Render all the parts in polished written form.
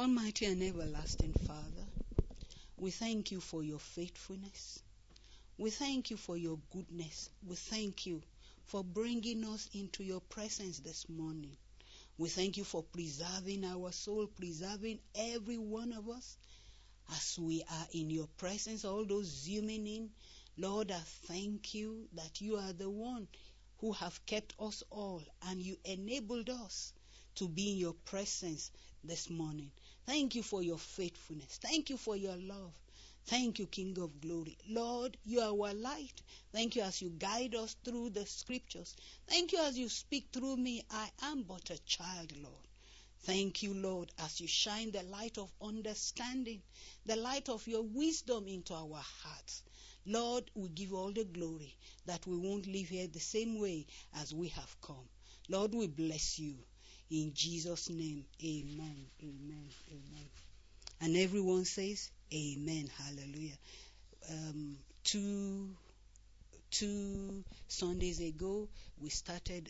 Almighty and everlasting Father, we thank you for your faithfulness. We thank you for your goodness. We thank you for bringing us into your presence this morning. We thank you for preserving our soul, preserving every one of us as we are in your presence, all those zooming in. Lord, I thank you that you are the one who have kept us all, and you enabled us to be in your presence this morning. Thank you for your faithfulness. Thank you for your love. Thank you, King of Glory. Lord, you are our light. Thank you as you guide us through the scriptures. Thank you as you speak through me. I am but a child, Lord. Thank you, Lord, as you shine the light of understanding, the light of your wisdom into our hearts. Lord, we give all the glory that we won't leave here the same way as we have come. Lord, we bless you. In Jesus' name, amen, amen, amen. And everyone says, amen, hallelujah. Two Sundays ago, we started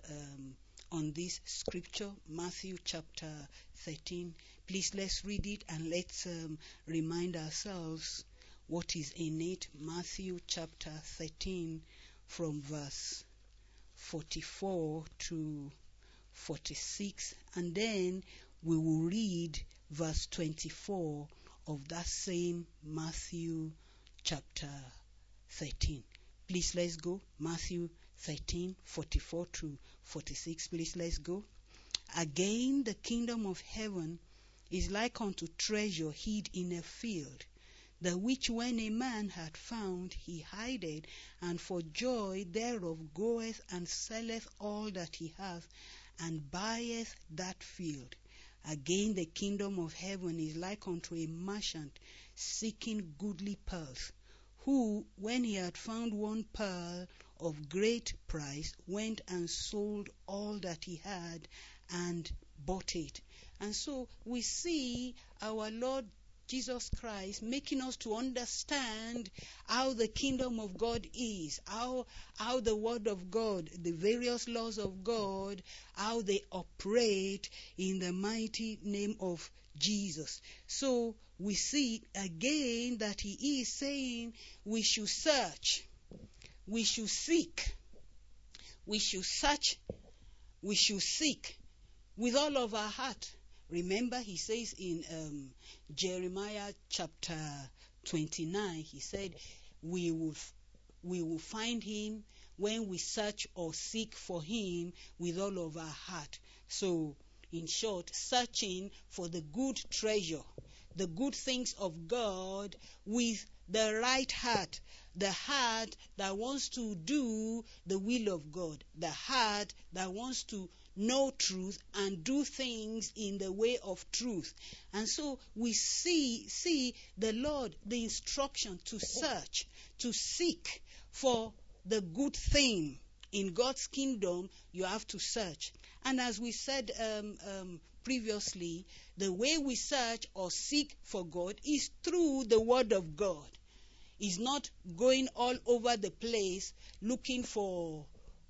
on this scripture, Matthew chapter 13. Please, let's read it and let's remind ourselves what is in it. Matthew chapter 13 from verse 44 to 46, and then we will read verse 24 of that same Matthew chapter 13. Please, let's go. Matthew 13, 44 to 46. Please, let's go. Again, the kingdom of heaven is like unto treasure hid in a field, the which when a man had found, he hideth, and for joy thereof goeth and selleth all that he hath, and buyeth that field. Again, the kingdom of heaven is like unto a merchant seeking goodly pearls, who, when he had found one pearl of great price, went and sold all that he had and bought it. And so we see our Lord Jesus Christ making us to understand how the kingdom of God is, how the word of God, the various laws of God, how they operate in the mighty name of Jesus. So we see again that he is saying we should search, we should seek, we should search, we should seek with all of our heart. Remember, he says in Jeremiah chapter 29, he said, we will find him when we search or seek for him with all of our heart. So, in short, searching for the good treasure, the good things of God with the right heart, the heart that wants to do the will of God, the heart that wants to know truth and do things in the way of truth. And so we see the Lord, the instruction to search, to seek for the good thing. In God's kingdom, you have to search. And as we said previously, the way we search or seek for God is through the word of God. It's not going all over the place looking for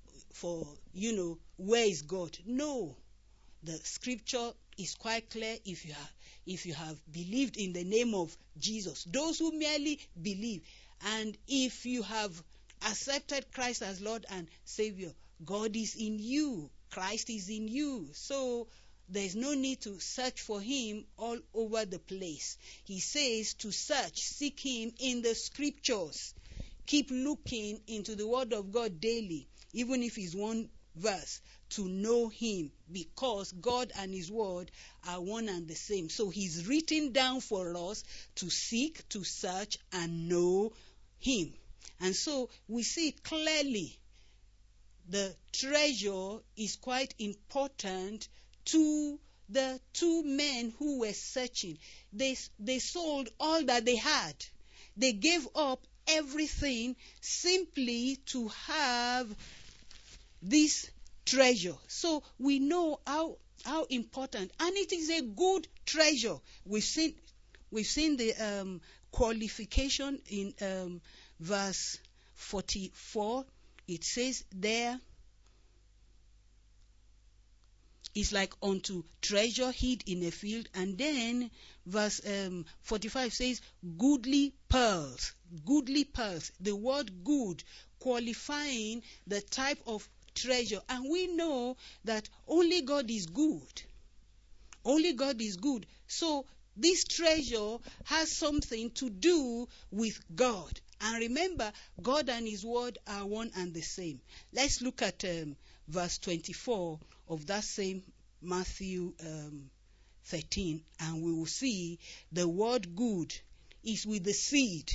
where is God. No, the scripture is quite clear. If you have believed in the name of Jesus, those who merely believe, and if you have accepted Christ as Lord and Savior, God is in you, Christ is in you. So there's no need to search for him all over the place. He says to search, seek him in the scriptures. Keep looking into the word of God daily, even if it's one verse, to know him, because God and his word are one and the same. So he's written down for us to seek, to search, and know him. And so we see clearly the treasure is quite important to the two men who were searching. They sold all that they had. They gave up everything simply to have this treasure. So we know how important, and it is a good treasure. We've seen the qualification in verse 44. It says there, is like unto treasure hid in a field. And then verse 45 says, goodly pearls. Goodly pearls. The word good qualifying the type of treasure. And we know that only God is good. Only God is good. So this treasure has something to do with God. And remember, God and his word are one and the same. Let's look at verse 24 of that same Matthew 13, and we will see the word good is with the seed.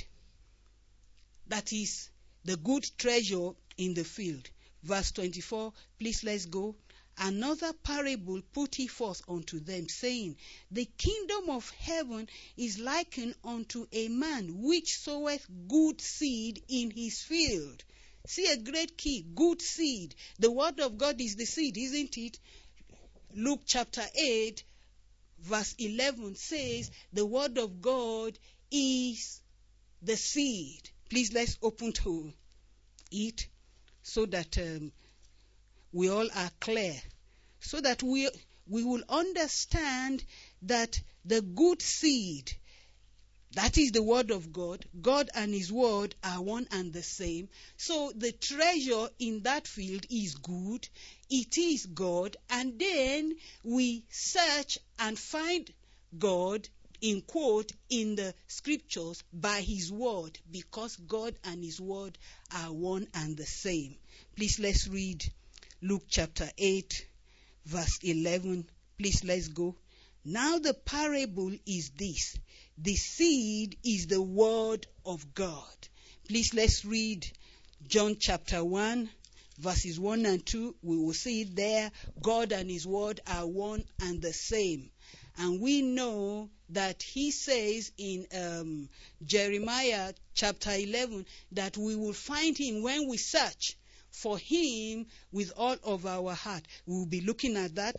That is the good treasure in the field. Verse 24, please let's go. Another parable put he forth unto them, saying, the kingdom of heaven is likened unto a man which soweth good seed in his field. See a great key, good seed. The word of God is the seed, isn't it? Luke chapter 8, verse 11 says, the word of God is the seed. Please let's open to it so that we all are clear, so that we will understand that the good seed, that is the word of God, God and his word are one and the same. So the treasure in that field is good, it is God, and then we search and find God, in quote, in the scriptures by his word, because God and his word are one and the same. Please let's read Luke chapter 8, verse 11. Please let's go. Now the parable is this. The seed is the word of God. Please let's read John chapter 1, verses 1 and 2. We will see it there. God and his word are one and the same. And we know that he says in Jeremiah chapter 11 that we will find him when we search for him with all of our heart. We will be looking at that.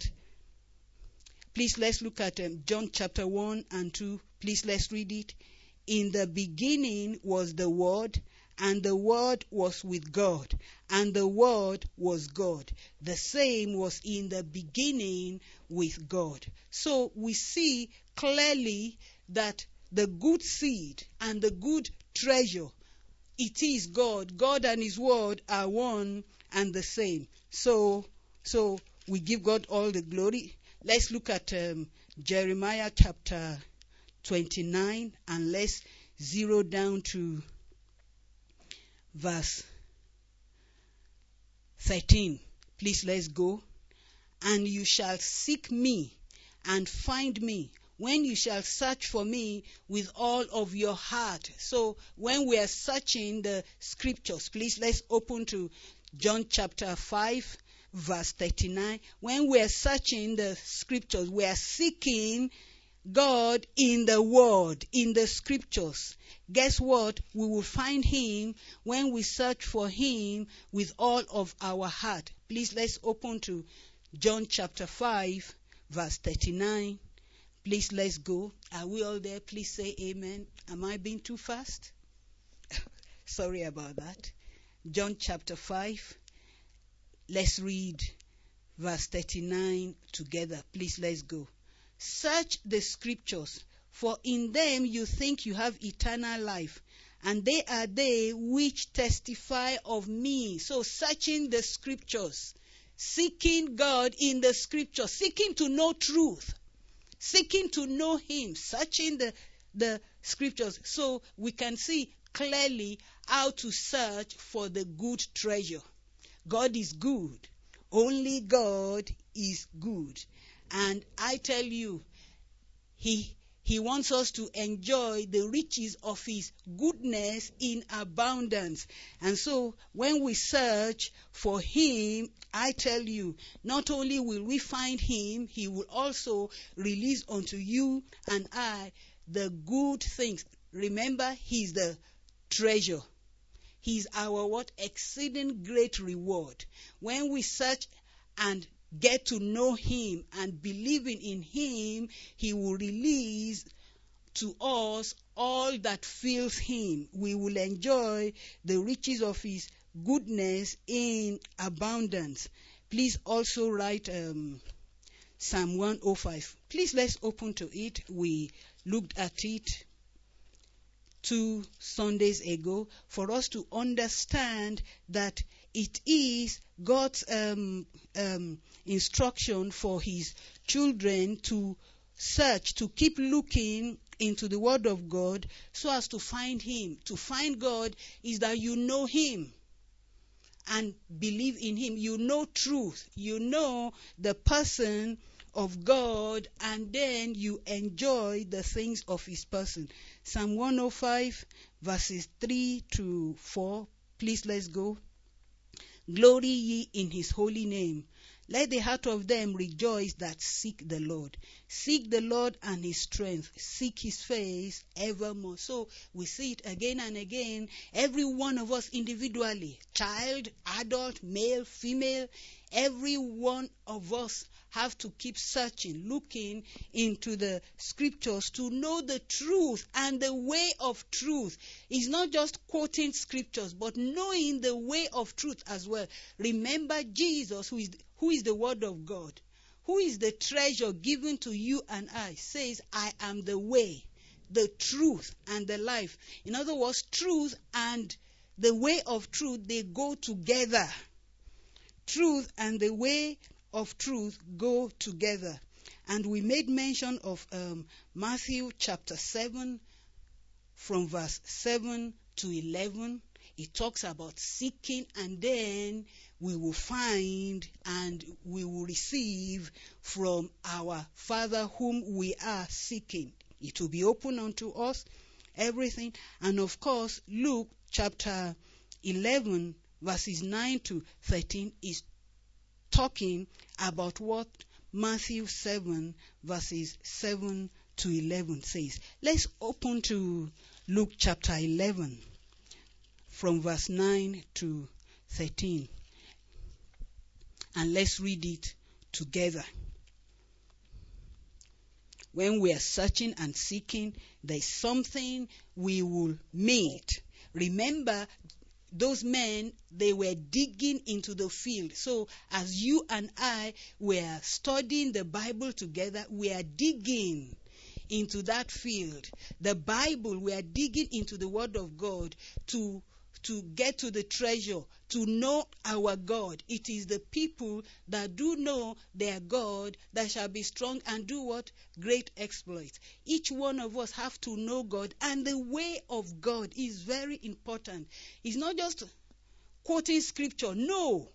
Please let's look at John chapter 1 and 2. Please let's read it. In the beginning was the Word, and the Word was with God, and the Word was God. The same was in the beginning with God. So we see clearly that the good seed and the good treasure, it is God. God and his word are one and the same. So we give God all the glory. Let's look at Jeremiah chapter 29, and let's zero down to verse 13. Please let's go. And you shall seek me and find me when you shall search for me with all of your heart. So when we are searching the scriptures, please let's open to John chapter 5, verse 39. When we are searching the scriptures, we are seeking God in the word, in the scriptures. Guess what? We will find him when we search for him with all of our heart. Please let's open to John chapter 5, verse 39. Please let's go. Are we all there? Please say amen. Am I being too fast? Sorry about that. John chapter 5. Let's read verse 39 together. Please let's go. Search the scriptures, for in them you think you have eternal life, and they are they which testify of me. So searching the scriptures, seeking God in the scriptures, seeking to know truth, seeking to know him, searching the scriptures, so we can see clearly how to search for the good treasure. God is good. Only God is good. And I tell you, he wants us to enjoy the riches of his goodness in abundance. And so when we search for him, I tell you, not only will we find him, he will also release unto you and I the good things. Remember, he's the treasure. He's our what? Exceeding great reward. When we search and get to know him and believing in him, he will release to us all that fills him. We will enjoy the riches of his goodness in abundance. Please also write Psalm 105. Please let's open to it. We looked at it 2 Sundays ago for us to understand that it is God's instruction for his children to search, to keep looking into the Word of God so as to find him. To find God is that you know him and believe in him. You know truth. You know the person of God, and then you enjoy the things of his person. Psalm 105 verses 3 to 4. Please let's go. Glory ye in his holy name. Let the heart of them rejoice that seek the Lord. Seek the Lord and his strength. Seek his face evermore. So we see it again and again. Every one of us individually, child, adult, male, female, every one of us have to keep searching, looking into the scriptures to know the truth and the way of truth. It's not just quoting scriptures, but knowing the way of truth as well. Remember Jesus, who is the Word of God, who is the treasure given to you and I, says, I am the way, the truth, and the life. In other words, truth and the way of truth, they go together. Truth and the way of truth go together. And we made mention of Matthew chapter 7 from verse 7 to 11. It talks about seeking, and then we will find and we will receive from our Father whom we are seeking. It will be open unto us, everything. And of course, Luke chapter 11 verses 9 to 13 is talking about what Matthew 7 verses 7 to 11 says. Let's open to Luke chapter 11 from verse 9 to 13. And let's read it together. When we are searching and seeking, there's something we will meet. Remember, those men, they were digging into the field. So as you and I were studying the Bible together, we are digging into that field. The Bible, we are digging into the Word of God to get to the treasure, to know our God. It is the people that do know their God that shall be strong and do what? Great exploits. Each one of us have to know God, and the way of God is very important. It's not just quoting scripture. No.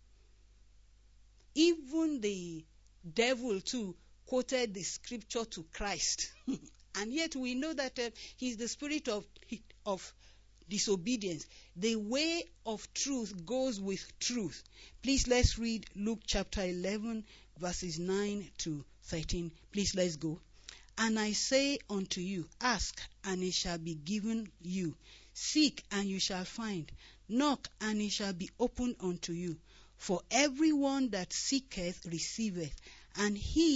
Even the devil too quoted the scripture to Christ. And yet we know that he's the spirit of disobedience. The way of truth goes with truth. Please let's read Luke chapter 11 verses 9 to 13. Please let's go. And I say unto you, ask and it shall be given you. Seek and you shall find. Knock and it shall be opened unto you. For everyone that seeketh receiveth, and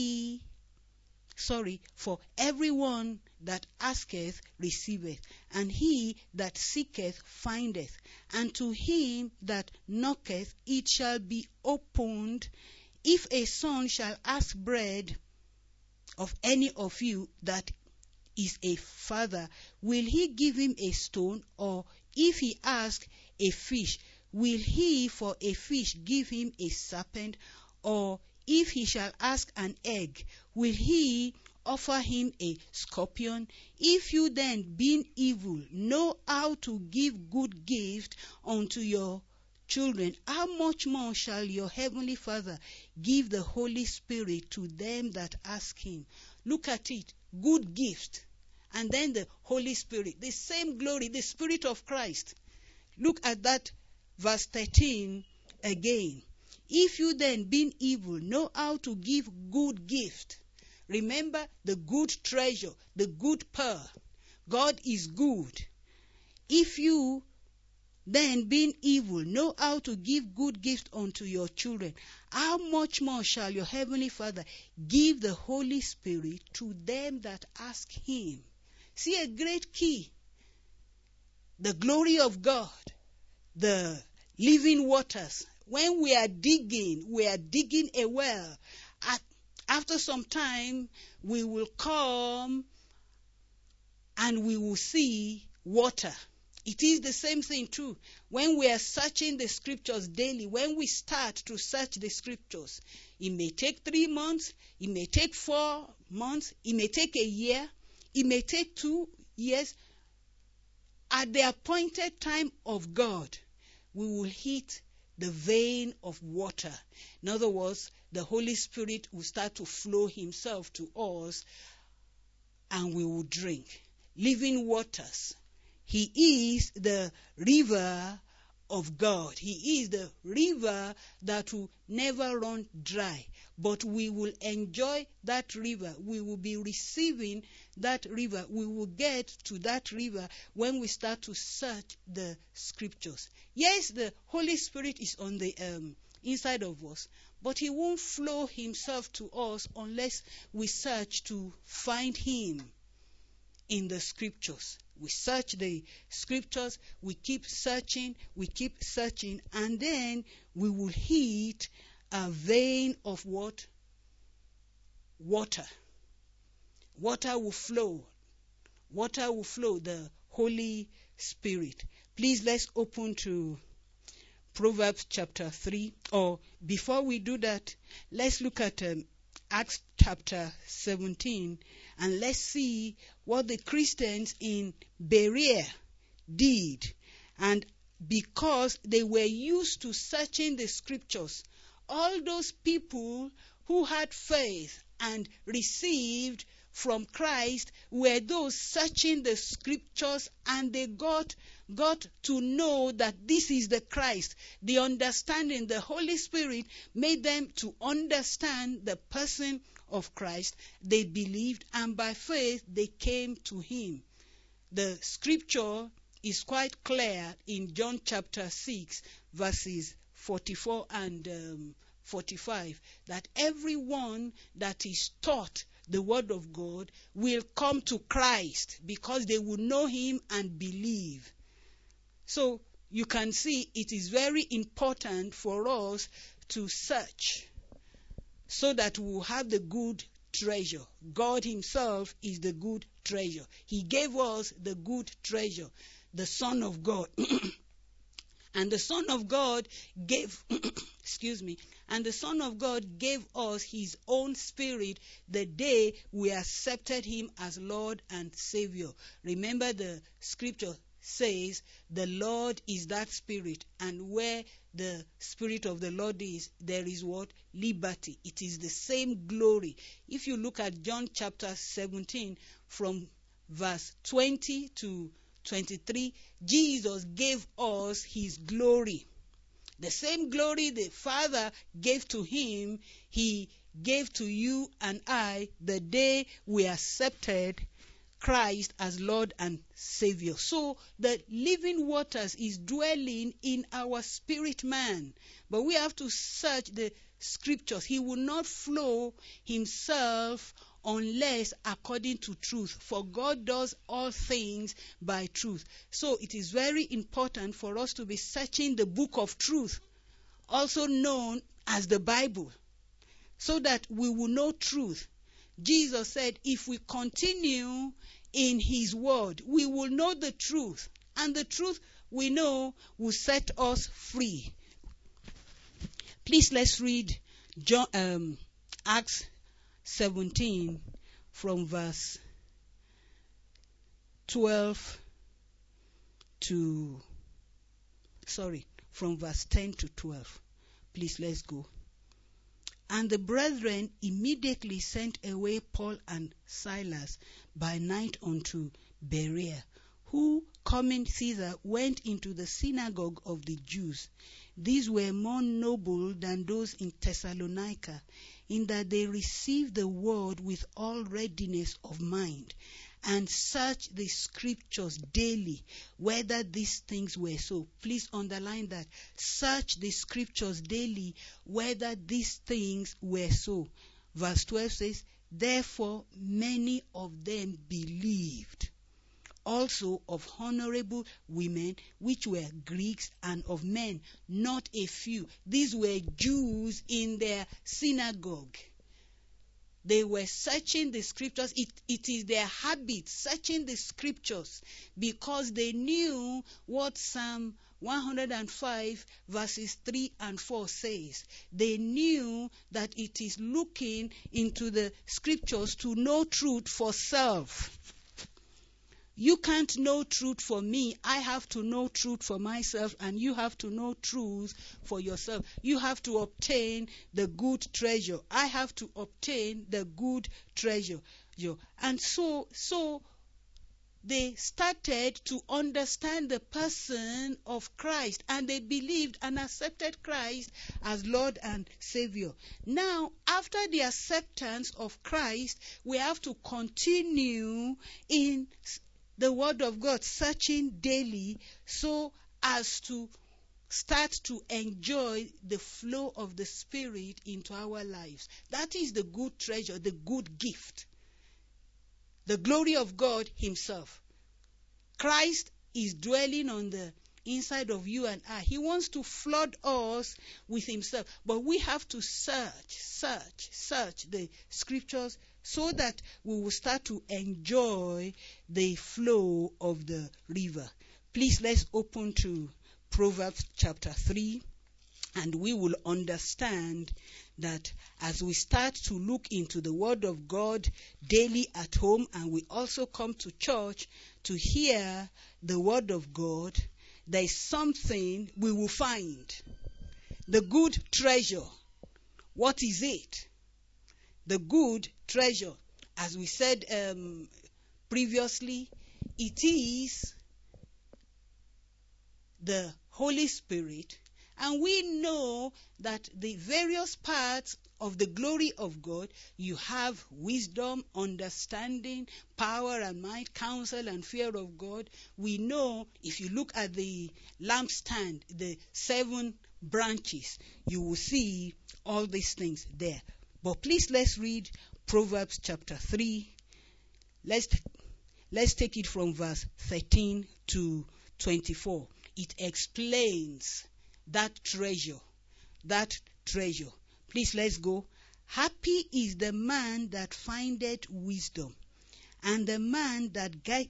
for everyone that asketh receiveth, and he that seeketh findeth, and to him that knocketh it shall be opened. If a son shall ask bread of any of you that is a father, will he give him a stone? Or if he ask a fish, will he for a fish give him a serpent? Or if he shall ask an egg, will he offer him a scorpion? If you then, being evil, know how to give good gift unto your children, how much more shall your heavenly Father give the Holy Spirit to them that ask him? Look at it. Good gift. And then the Holy Spirit. The same glory, the Spirit of Christ. Look at that verse 13 again. If you then, being evil, know how to give good gift. Remember the good treasure, the good pearl. God is good. If you then, being evil, know how to give good gift unto your children, how much more shall your heavenly Father give the Holy Spirit to them that ask him? See a great key. The glory of God, the living waters. When we are digging a well. after some time, we will come and we will see water. It is the same thing too. When we are searching the scriptures daily, when we start to search the scriptures, it may take 3 months, it may take 4 months, it may take a year, it may take 2 years. At the appointed time of God, we will hit the vein of water. In other words, the Holy Spirit will start to flow himself to us and we will drink. Living waters. He is the river of God. He is the river that will never run dry. But we will enjoy that river. We will be receiving that river. We will get to that river when we start to search the scriptures. Yes, the Holy Spirit is on the inside of us, but he won't flow himself to us unless we search to find him in the scriptures. We search the scriptures, we keep searching, and then we will hit a vein of what? Water. Water will flow. Water will flow, the Holy Spirit. Please, let's open to Proverbs chapter 3. Or before we do that, let's look at Acts chapter 17, and let's see what the Christians in Berea did. And because they were used to searching the scriptures, all those people who had faith and received from Christ were those searching the scriptures, and they got to know that this is the Christ. The understanding, the Holy Spirit made them to understand the person of Christ. They believed, and by faith they came to him. The scripture is quite clear in John chapter 6 verses 44 and 45 that everyone that is taught the word of God will come to Christ because they will know him and believe. So you can see it is very important for us to search so that we will have the good treasure. God himself is the good treasure. He gave us the good treasure, the Son of God. And the Son of God gave, and the Son of God gave us his own Spirit the day we accepted him as Lord and Savior. Remember, the scripture says the Lord is that Spirit, and where the Spirit of the Lord is, there is what? Liberty. It is the same glory. If you look at John chapter 17 from verse 20 to 23, Jesus gave us his glory. The same glory the Father gave to him, he gave to you and I the day we accepted Christ as Lord and Savior. So the living waters is dwelling in our spirit man. But we have to search the scriptures. He will not flow himself unless according to truth. For God does all things by truth. So it is very important for us to be searching the book of truth, also known as the Bible, so that we will know truth. Jesus said, if we continue in his word, we will know the truth. And the truth we know will set us free. Please, let's read Acts 17 from verse from verse 10 to 12. Please, let's go. And the brethren immediately sent away Paul and Silas by night unto Berea, who, coming thither, went into the synagogue of the Jews. These were more noble than those in Thessalonica, in that they received the word with all readiness of mind, and searched the scriptures daily, whether these things were so. Please underline that. Search the scriptures daily, whether these things were so. Verse 12 says, therefore many of them believed, also of honorable women, which were Greeks, and of men, not a few. These were Jews in their synagogue. They were searching the scriptures. It is their habit, searching the scriptures, because they knew what Psalm 105 verses 3 and 4 says. They knew that it is looking into the scriptures to know truth for self. You can't know truth for me. I have to know truth for myself, and you have to know truth for yourself. You have to obtain the good treasure. I have to obtain the good treasure. And so they started to understand the person of Christ, and they believed and accepted Christ as Lord and Savior. Now, after the acceptance of Christ, we have to continue in the Word of God, searching daily, so as to start to enjoy the flow of the Spirit into our lives. That is the good treasure, the good gift. The glory of God Himself. Christ is dwelling on the inside of you and I. He wants to flood us with Himself. But we have to search the scriptures, so that we will start to enjoy the flow of the river. Please, let's open to Proverbs chapter 3, and we will understand that as we start to look into the Word of God daily at home, and we also come to church to hear the Word of God, there is something we will find. The good treasure. What is it? The good treasure. As we said previously, it is the Holy Spirit. And we know that the various parts of the glory of God, you have wisdom, understanding, power and might, counsel and fear of God. We know, if you look at the lampstand, the 7 branches, you will see all these things there. But please, let's read Proverbs chapter 3. Let's take it from verse 13 to 24. It explains that treasure. Please, let's go. Happy is the man that findeth wisdom, and the man that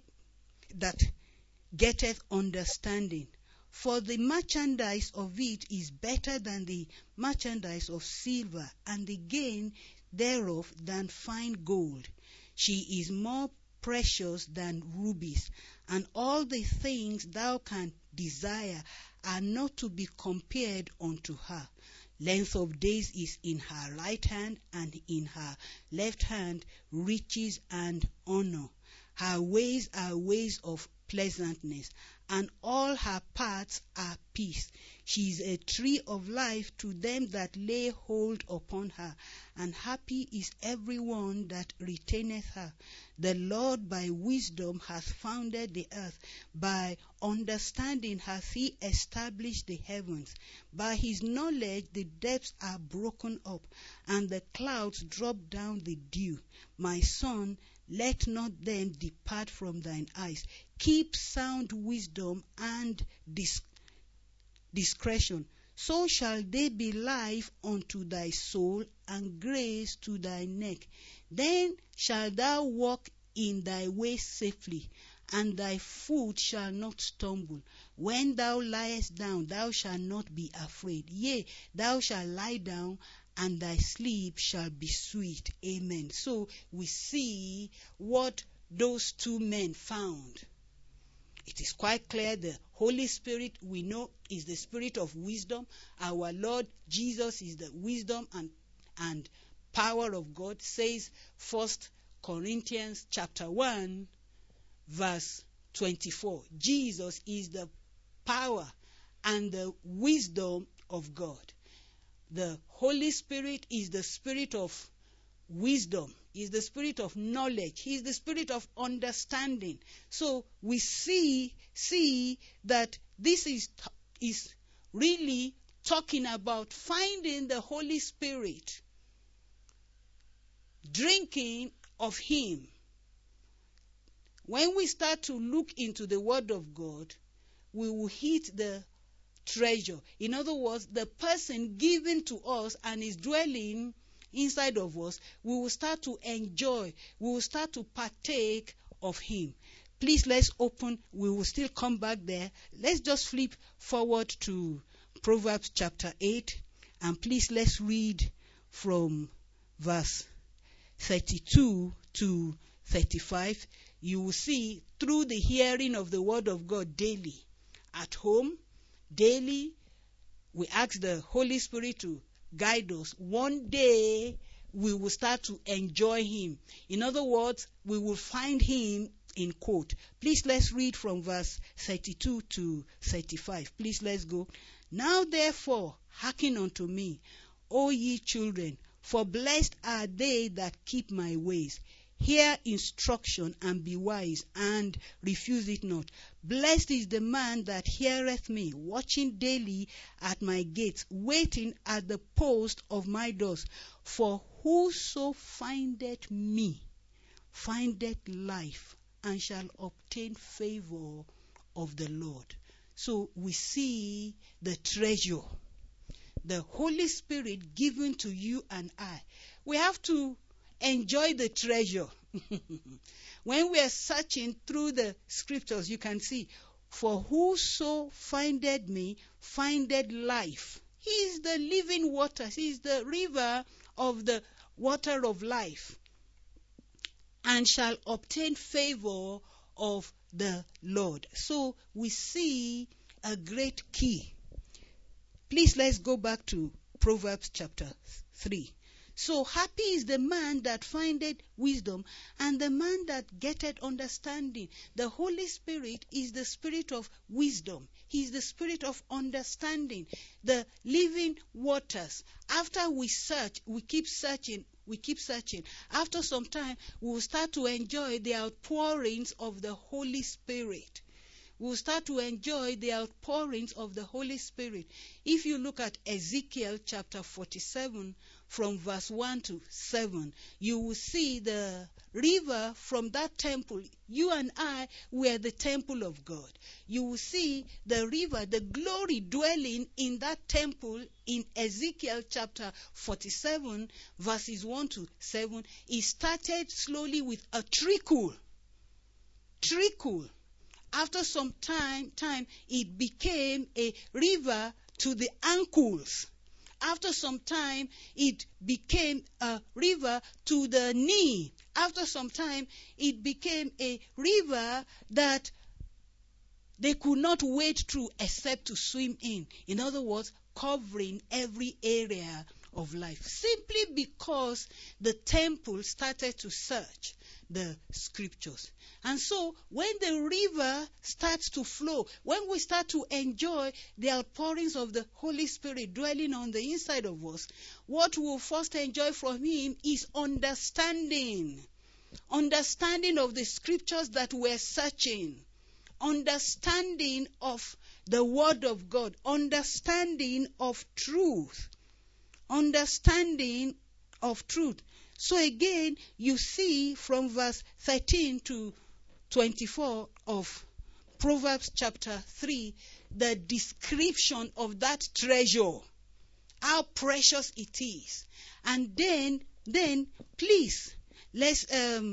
getteth understanding. For the merchandise of it is better than the merchandise of silver, and the gain thereof than fine gold. She is more precious than rubies, and all the things thou canst desire are not to be compared unto her. Length of days is in her right hand, and in her left hand riches and honor. Her ways are ways of pleasantness, and all her paths are peace. She is a tree of life to them that lay hold upon her, and happy is every one that retaineth her. The Lord by wisdom hath founded the earth, by understanding hath He established the heavens. By His knowledge the depths are broken up, and the clouds drop down the dew. My son, let not them depart from thine eyes. Keep sound wisdom and discretion. So shall they be life unto thy soul, and grace to thy neck. Then shalt thou walk in thy way safely, and thy foot shall not stumble. When thou liest down, thou shalt not be afraid. Yea, thou shalt lie down, and thy sleep shall be sweet. Amen. So we see what those 2 men found. It is quite clear the Holy Spirit, we know, is the Spirit of wisdom. Our Lord Jesus is the wisdom and power of God. Says 1 Corinthians chapter 1 verse 24. Jesus is the power and the wisdom of God. The Holy Spirit is the Spirit of wisdom, is the Spirit of knowledge, He is the Spirit of understanding. So we see that this is really talking about finding the Holy Spirit, drinking of Him. When we start to look into the Word of God, we will hit the treasure. In other words, the person given to us and is dwelling inside of us, we will start to enjoy, we will start to partake of him. Please, let's open. We will still come back there. Let's just flip forward to Proverbs chapter 8. And please, let's read from verse 32 to 35. You will see, through the hearing of the word of God daily, at home, daily, we ask the Holy Spirit to guide us. One day, we will start to enjoy him. In other words, we will find him in quote. Please, let's read from verse 32 to 35. Please, let's go. Now, therefore, hearken unto me, O ye children, for blessed are they that keep my ways. Hear instruction and be wise, and refuse it not. Blessed is the man that heareth me, watching daily at my gates, waiting at the post of my doors. For whoso findeth me findeth life, and shall obtain favor of the Lord. So we see the treasure, the Holy Spirit given to you and I. We have to enjoy the treasure. When we are searching through the scriptures, you can see, for whoso findeth me findeth life. He is the living water. He is the river of the water of life, and shall obtain favor of the Lord. So we see a great key. Please, let's go back to Proverbs chapter 3. So happy is the man that findeth wisdom, and the man that getteth understanding. The Holy Spirit is the spirit of wisdom. He is the spirit of understanding, the living waters. After we search, we keep searching. After some time, we will start to enjoy the outpourings of the Holy Spirit. We will start to enjoy the outpourings of the Holy Spirit. If you look at Ezekiel chapter 47, from verse 1 to 7, you will see the river from that temple. You and I were the temple of God. You will see the river, the glory dwelling in that temple in Ezekiel chapter 47, verses 1 to 7. It started slowly with a trickle. After some time, it became a river to the ankles. After some time, it became a river to the knee. After some time, it became a river that they could not wade through except to swim in. In other words, covering every area of life. Simply because the temple started to search the scriptures. And so when the river starts to flow, when we start to enjoy the outpourings of the Holy Spirit dwelling on the inside of us, what we'll first enjoy from him is understanding. Understanding of the scriptures that we're searching. Understanding of the word of God. Understanding of truth. Understanding of truth. So again, you see from verse 13 to 24 of Proverbs chapter 3, the description of that treasure, how precious it is. And then please, let's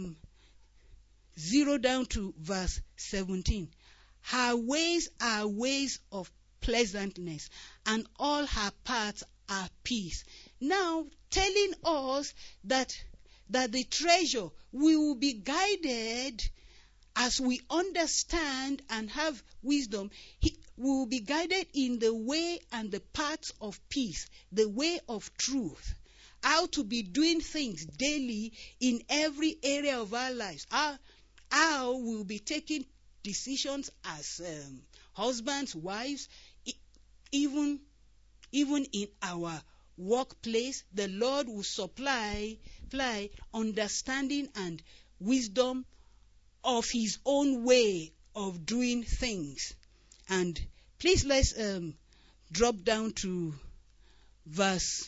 zero down to verse 17. Her ways are ways of pleasantness, and all her paths are peace. Now, telling us that the treasure, we will be guided as we understand and have wisdom. We will be guided in the way and the paths of peace, the way of truth. How to be doing things daily in every area of our lives. How we will be taking decisions as husbands, wives, even in our workplace. The Lord will supply understanding and wisdom of his own way of doing things. And please, let's drop down to verse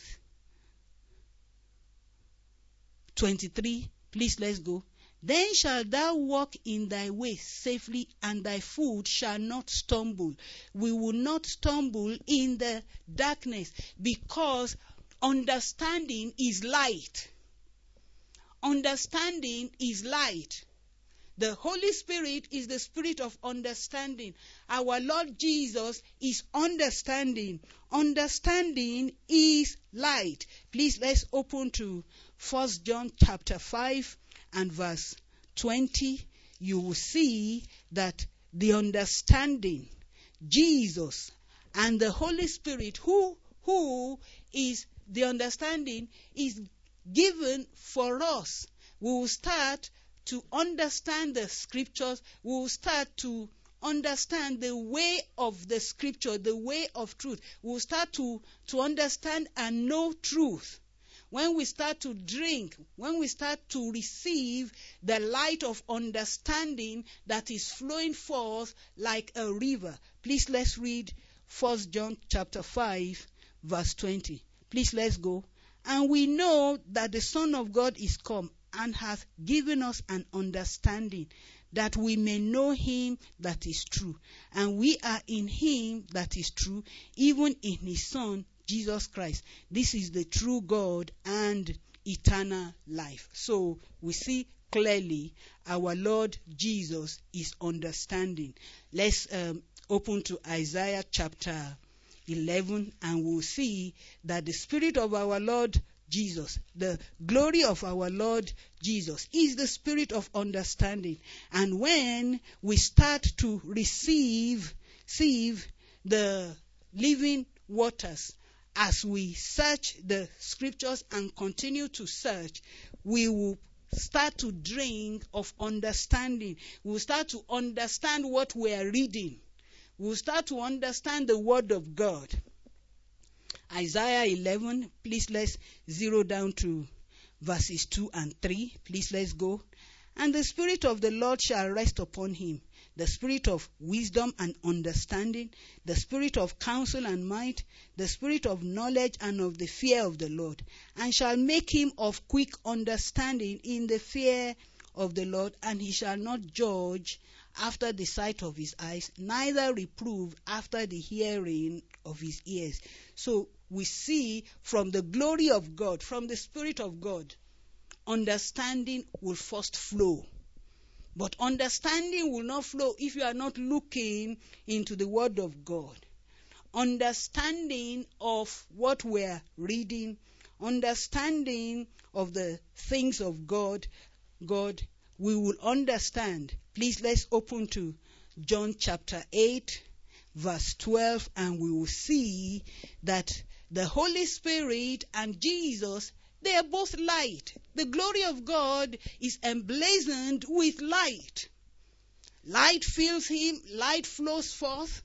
23. Please, let's go. Then shalt thou walk in thy ways safely, and thy foot shall not stumble. We will not stumble in the darkness because understanding is light. Understanding is light. The Holy Spirit is the spirit of understanding. Our Lord Jesus is understanding. Understanding is light. Please, let's open to 1 John chapter 5 and verse 20. You will see that the understanding, Jesus and the Holy Spirit, who is the understanding, is given for us. We will start to understand the scriptures. We will start to understand the way of the scripture, the way of truth. We will start to understand and know truth. When we start to drink, when we start to receive the light of understanding that is flowing forth like a river. Please, let's read 1 John chapter 5 verse 20. Please, let's go. And we know that the Son of God is come and hath given us an understanding, that we may know him that is true. And we are in him that is true, even in his Son, Jesus Christ. This is the true God and eternal life. So we see clearly our Lord Jesus is understanding. Let's open to Isaiah chapter 11, and we'll see that the Spirit of our Lord Jesus, the glory of our Lord Jesus, is the spirit of understanding. And when we start to receive the living waters, as we search the scriptures and continue to search, we will start to drink of understanding. We will start to understand what we are reading. We will start to understand the word of God. Isaiah 11, please let's zero down to verses 2 and 3. Please let's go. And the Spirit of the Lord shall rest upon him, the Spirit of wisdom and understanding, the Spirit of counsel and might, the Spirit of knowledge and of the fear of the Lord, and shall make him of quick understanding in the fear of the Lord, and he shall not judge after the sight of his eyes, neither reprove after the hearing of his ears. So we see from the glory of God, from the Spirit of God, understanding will first flow. But understanding will not flow if you are not looking into the Word of God. Understanding of what we are reading, understanding of the things of God, we will understand. Please, let's open to John chapter 8, verse 12, and we will see that the Holy Spirit and Jesus, they are both light. The glory of God is emblazoned with light. Light fills him, light flows forth.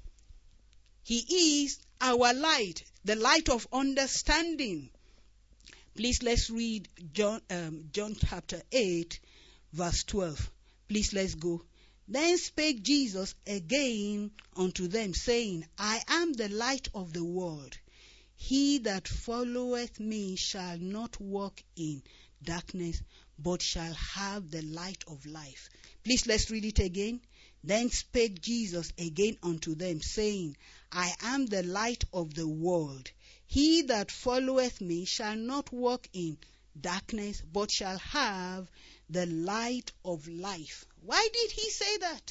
He is our light, the light of understanding. Please, let's read John chapter 8, verse 12. Please, let's go. Then spake Jesus again unto them, saying, I am the light of the world. He that followeth me shall not walk in darkness, but shall have the light of life. Please, let's read it again. Then spake Jesus again unto them, saying, I am the light of the world. He that followeth me shall not walk in darkness, but shall have the light of life. Why did he say that?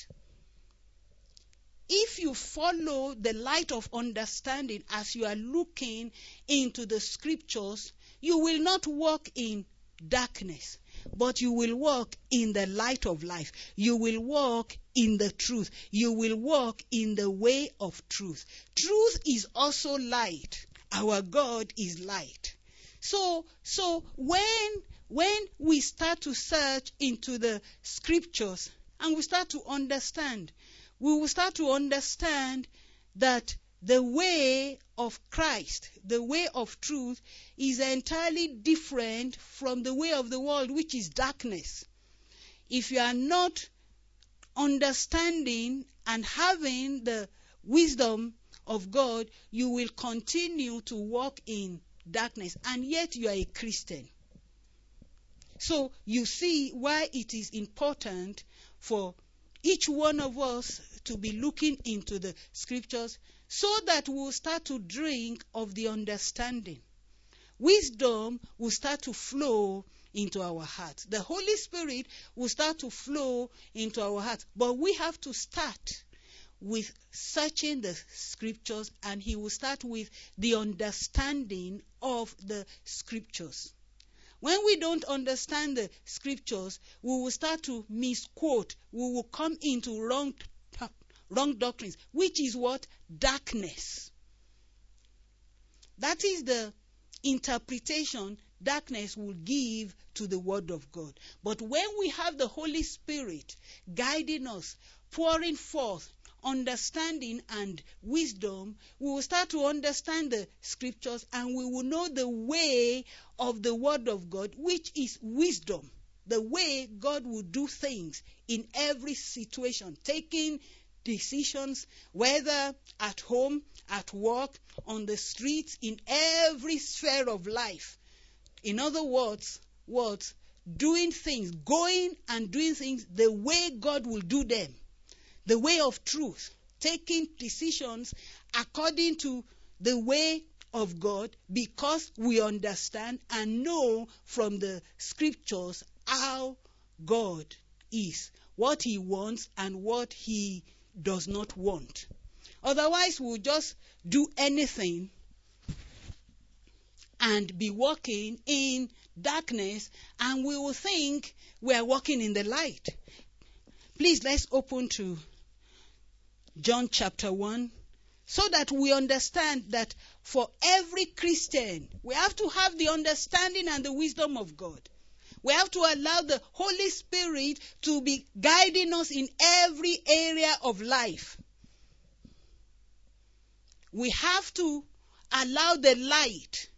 If you follow the light of understanding as you are looking into the scriptures, you will not walk in darkness, but you will walk in the light of life. You will walk in the truth. You will walk in the way of truth. Truth is also light. Our God is light. So when we start to search into the scriptures and we start to understand, we will start to understand that the way of Christ, the way of truth, is entirely different from the way of the world, which is darkness. If you are not understanding and having the wisdom of God, you will continue to walk in darkness, and yet you are a Christian. So you see why it is important for each one of us to be looking into the scriptures so that we'll start to drink of the understanding. wisdom will start to flow into our hearts. The Holy Spirit will start to flow into our hearts. But we have to start with searching the scriptures, and he will start with the understanding of the scriptures. When we don't understand the scriptures, we will start to misquote. We will come into wrong doctrines, which is what? Darkness. That is the interpretation darkness will give to the word of God. But when we have the Holy Spirit guiding us, pouring forth understanding and wisdom, we will start to understand the scriptures, and we will know the way of the word of God, which is wisdom. The way God will do things in every situation, taking decisions, whether at home, at work, on the streets, in every sphere of life. In other words, doing things, going and doing things the way God will do them. The way of truth, taking decisions according to the way of God, because we understand and know from the scriptures how God is, what he wants and what he does not want. Otherwise, we'll just do anything and be walking in darkness, and we will think we are walking in the light. Please, let's open to John chapter 1, so that we understand that for every Christian, we have to have the understanding and the wisdom of God. We have to allow the Holy Spirit to be guiding us in every area of life. We have to allow the light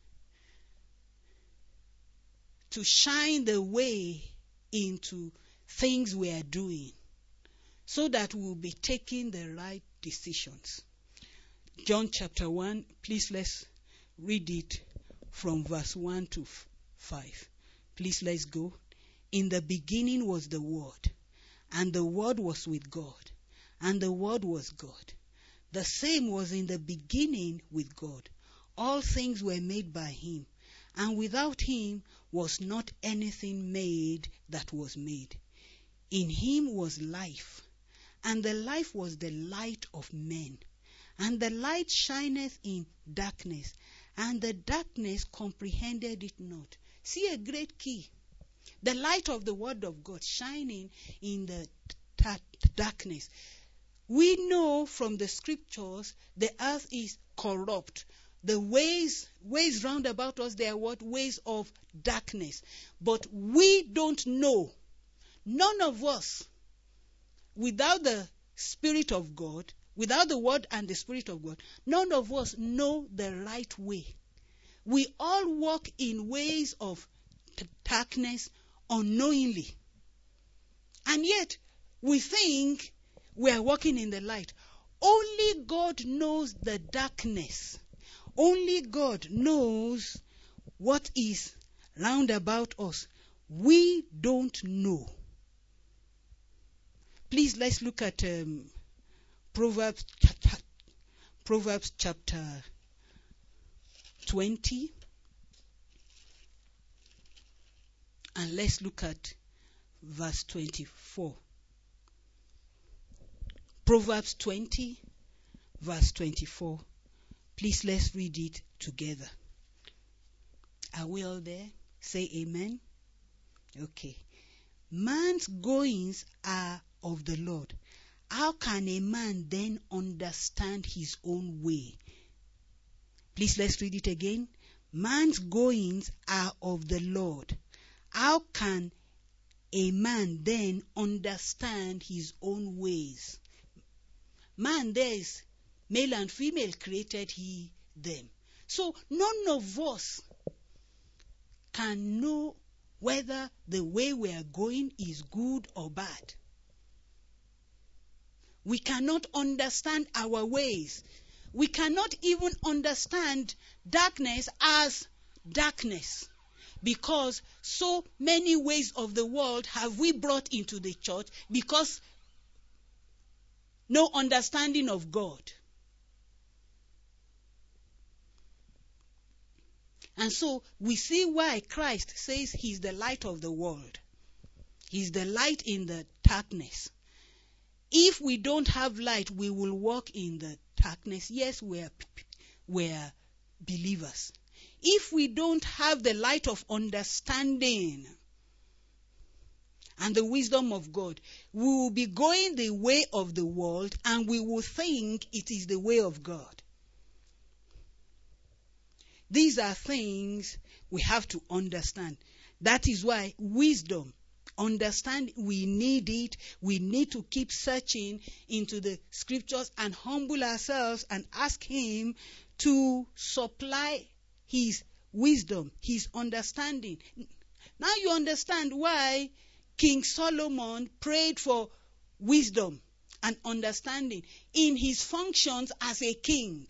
to shine the way into things we are doing, so that we'll be taking the right decisions. John chapter 1, please let's read it from verse 1 to 5. Please let's go. In the beginning was the Word, and the Word was with God, and the Word was God. The same was in the beginning with God. All things were made by him, and without him was not anything made that was made. In him was life, and the life was the light of men. And the light shineth in darkness, and the darkness comprehended it not. See a great key. The light of the word of God shining in the darkness. We know from the scriptures the earth is corrupt. The ways round about us, they are what? Ways of darkness. But we don't know. None of us, without the Spirit of God, without the Word and the Spirit of God, none of us know the right way. We all walk in ways of darkness unknowingly. And yet, we think we are walking in the light. Only God knows the darkness. Only God knows what is round about us. We don't know. Please, let's look at Proverbs chapter 20. And let's look at verse 24. Proverbs 20, verse 24. Please, let's read it together. Are we all there? Say amen. Okay. Man's goings are of the Lord. How can a man then understand his own way? Please, let's read it again. Man's goings are of the Lord. How can a man then understand his own ways? Man, there is male and female, created he them. So none of us can know whether the way we are going is good or bad. We cannot understand our ways. We cannot even understand darkness as darkness, because so many ways of the world have we brought into the church because no understanding of God. And so we see why Christ says he's the light of the world. He's the light in the darkness. If we don't have light, we will walk in the darkness. Yes, we're believers. If we don't have the light of understanding and the wisdom of God, we will be going the way of the world and we will think it is the way of God. These are things we have to understand. That is why wisdom, understand, we need it. We need to keep searching into the scriptures and humble ourselves and ask him to supply his wisdom, his understanding. Now you understand why King Solomon prayed for wisdom and understanding in his functions as a king.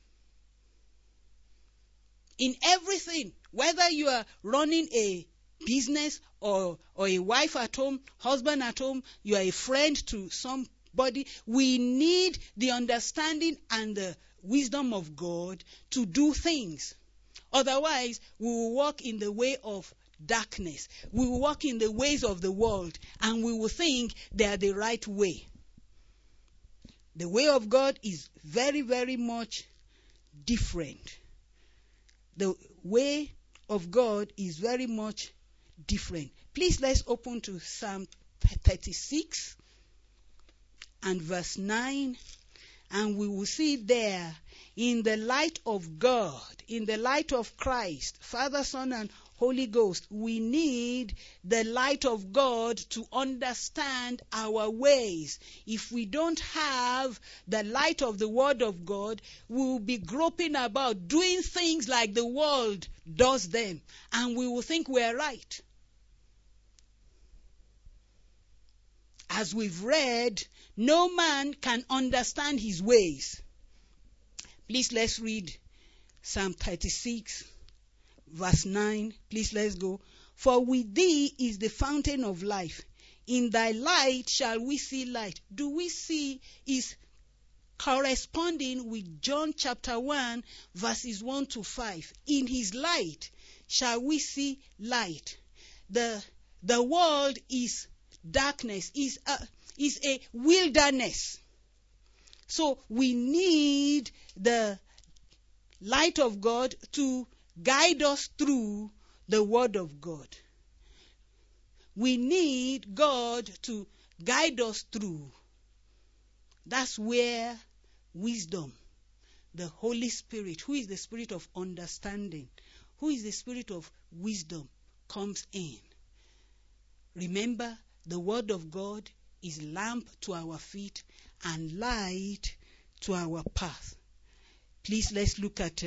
In everything, whether you are running a business or a wife at home, husband at home, you are a friend to somebody, we need the understanding and the wisdom of God to do things. Otherwise, we will walk in the way of darkness. We will walk in the ways of the world and we will think they are the right way. The way of God is very, very much different. The way of God is very much different. Please let's open to Psalm 36 and verse 9, and we will see there, in the light of God, in the light of Christ, Father, Son, and Holy Ghost, we need the light of God to understand our ways. If we don't have the light of the Word of God, we will be groping about doing things like the world does them, and we will think we're right. As we've read, no man can understand his ways. Please let's read Psalm 36. Verse 9, please let's go. For with thee is the fountain of life. In thy light shall we see light. Do we see is corresponding with John chapter 1, verses 1 to 5. In his light shall we see light. The world is darkness, is a wilderness. So we need the light of God to guide us through the Word of God. We need God to guide us through. That's where wisdom, the Holy Spirit, who is the Spirit of understanding, who is the Spirit of wisdom, comes in. Remember, the Word of God is lamp to our feet and light to our path. Please let's look at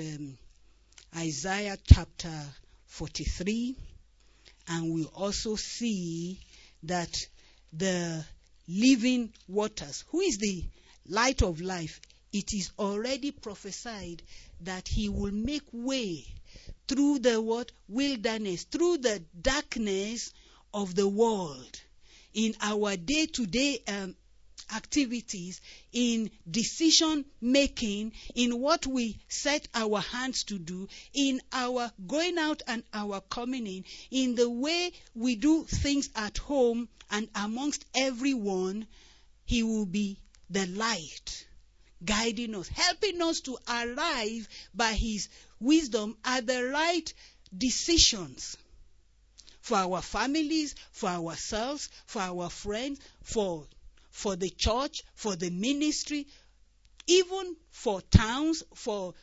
Isaiah chapter 43, and we'll also see that the living waters, who is the light of life, it is already prophesied that he will make way through the wilderness, through the darkness of the world, in our day-to-day activities, in decision making, in what we set our hands to do, in our going out and our coming in the way we do things at home and amongst everyone. He will be the light, guiding us, helping us to arrive by his wisdom at the right decisions for our families, for ourselves, for our friends, for the church, for the ministry, even for towns, for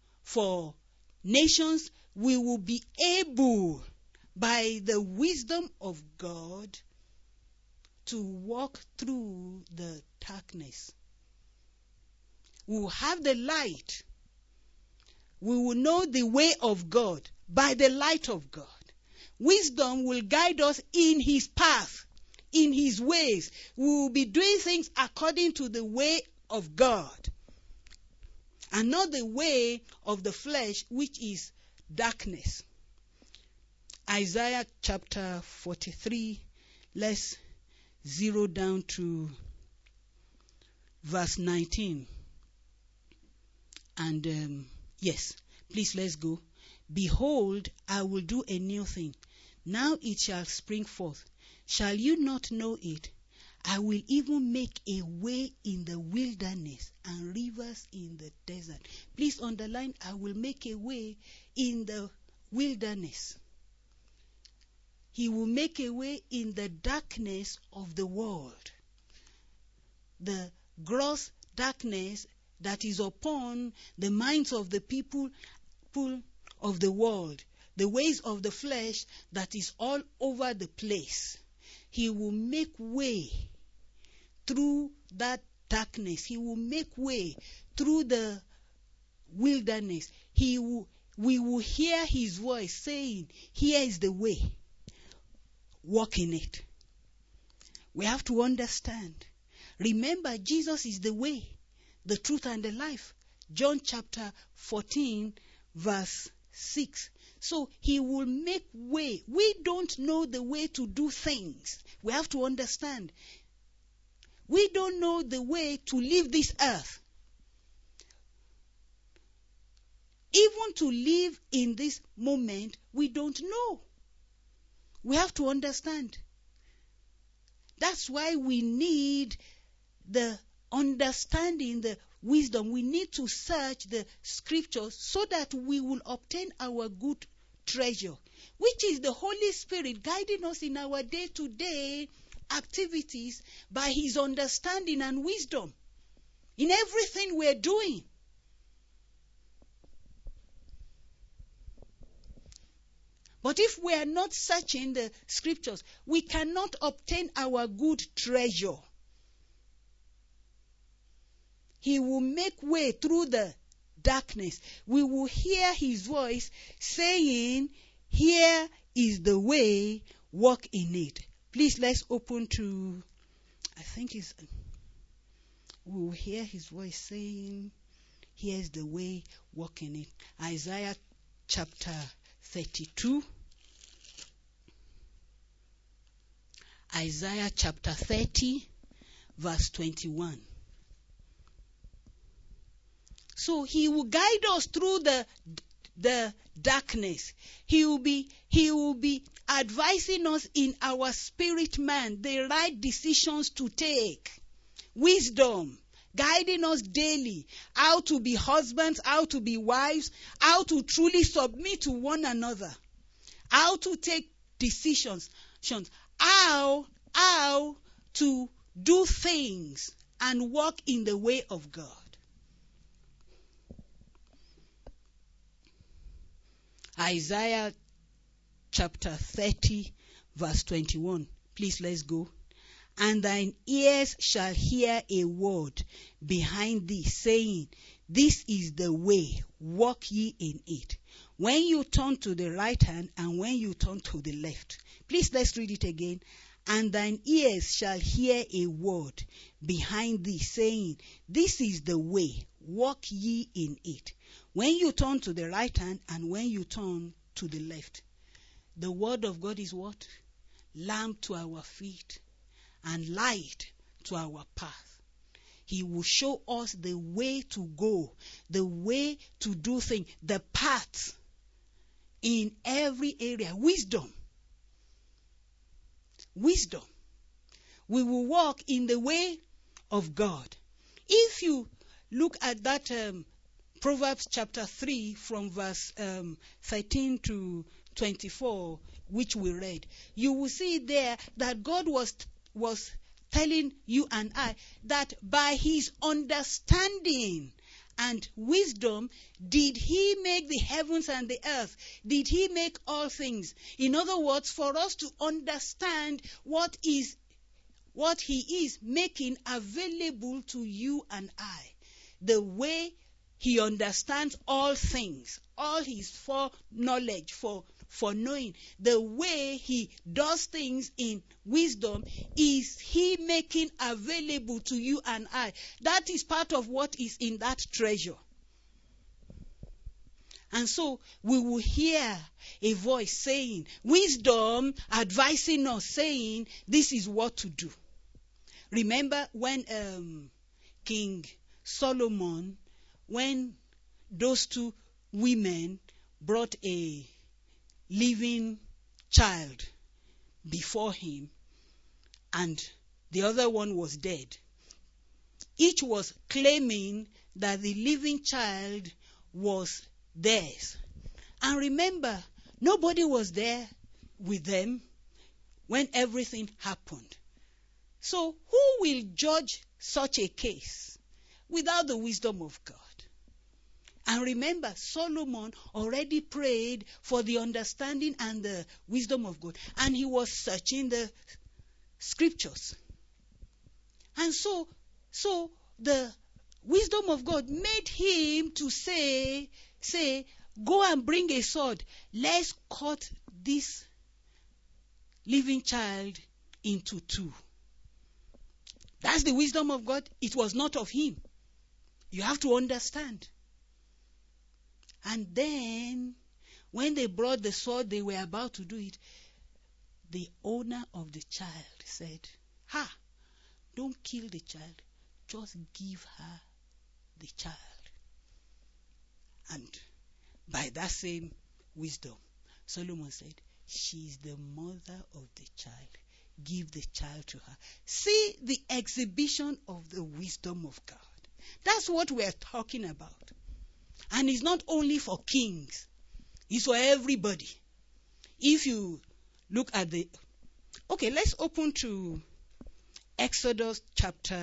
nations. We will be able, by the wisdom of God, to walk through the darkness. We will have the light. We will know the way of God by the light of God. Wisdom will guide us in his path, in his ways. We will be doing things according to the way of God, and not the way of the flesh, which is darkness. Isaiah chapter 43, let's zero down to verse 19. And yes, please let's go. Behold, I will do a new thing. Now it shall spring forth. Shall you not know it? I will even make a way in the wilderness and rivers in the desert. Please underline, I will make a way in the wilderness. He will make a way in the darkness of the world. The gross darkness that is upon the minds of the people of the world, the ways of the flesh that is all over the place. He will make way through that darkness. He will make way through the wilderness. We will hear his voice saying, here is the way. Walk in it. We have to understand. Remember, Jesus is the way, the truth, and the life. John chapter 14, verse 6. So he will make way. We don't know the way to do things. We have to understand. We don't know the way to leave this earth. Even to live in this moment, we don't know. We have to understand. That's why we need the understanding, the wisdom. We need to search the scriptures so that we will obtain our good treasure, which is the Holy Spirit guiding us in our day-to-day activities by his understanding and wisdom in everything we're doing. But if we are not searching the scriptures, we cannot obtain our good treasure. He will make way through the darkness. We will hear his voice saying, here is the way, walk in it. Please, let's open to, we will hear his voice saying, here's the way, walk in it. Isaiah chapter 32. Isaiah chapter 30, verse 21. So he will guide us through the darkness. He will be advising us in our spirit man the right decisions to take. Wisdom, guiding us daily, how to be husbands, how to be wives, how to truly submit to one another, how to take decisions, how to do things and walk in the way of God. Isaiah chapter 30, verse 21. Please, let's go. And thine ears shall hear a word behind thee, saying, this is the way, walk ye in it. When you turn to the right hand and when you turn to the left. Please, let's read it again. And thine ears shall hear a word behind thee, saying, this is the way, walk ye in it. When you turn to the right hand and when you turn to the left. The word of God is what? Lamp to our feet and light to our path. He will show us the way to go, the way to do things, the path in every area. Wisdom. Wisdom. We will walk in the way of God. If you look at that Proverbs chapter 3 from verse 13 to 24, which we read, you will see there that God was telling you and I that by his understanding and wisdom did he make the heavens and the earth, did he make all things. In other words, for us to understand what he is making available to you and I, the way he understands all things, all his foreknowledge, for knowing, the way he does things in wisdom is he making available to you and I. That is part of what is in that treasure. And so we will hear a voice saying, wisdom advising us, saying, this is what to do. Remember when King Solomon, when those two women brought a living child before him, and the other one was dead. Each was claiming that the living child was theirs. And remember, nobody was there with them when everything happened. So who will judge such a case without the wisdom of God? And remember, Solomon already prayed for the understanding and the wisdom of God. And he was searching the scriptures. And so the wisdom of God made him to say, go and bring a sword. Let's cut this living child into two. That's the wisdom of God. It was not of him. You have to understand. And then, when they brought the sword, they were about to do it. The owner of the child said, don't kill the child. Just give her the child. And by that same wisdom, Solomon said, she's the mother of the child. Give the child to her. See the exhibition of the wisdom of God. That's what we're talking about. And it's not only for kings. It's for everybody. If you look at Okay, let's open to Exodus chapter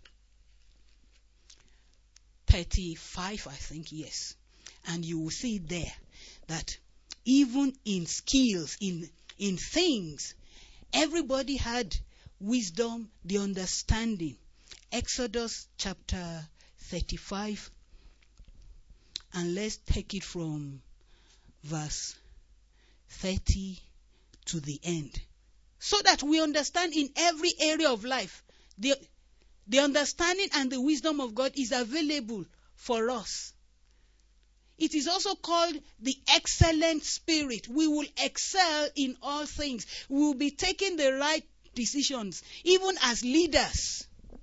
35, I think, yes. And you will see there that even in skills, in things, everybody had wisdom, the understanding. Exodus chapter 35, and let's take it from verse 30 to the end. So that we understand in every area of life, the understanding and the wisdom of God is available for us. It is also called the excellent spirit. We will excel in all things. We will be taking the right decisions, even as leaders.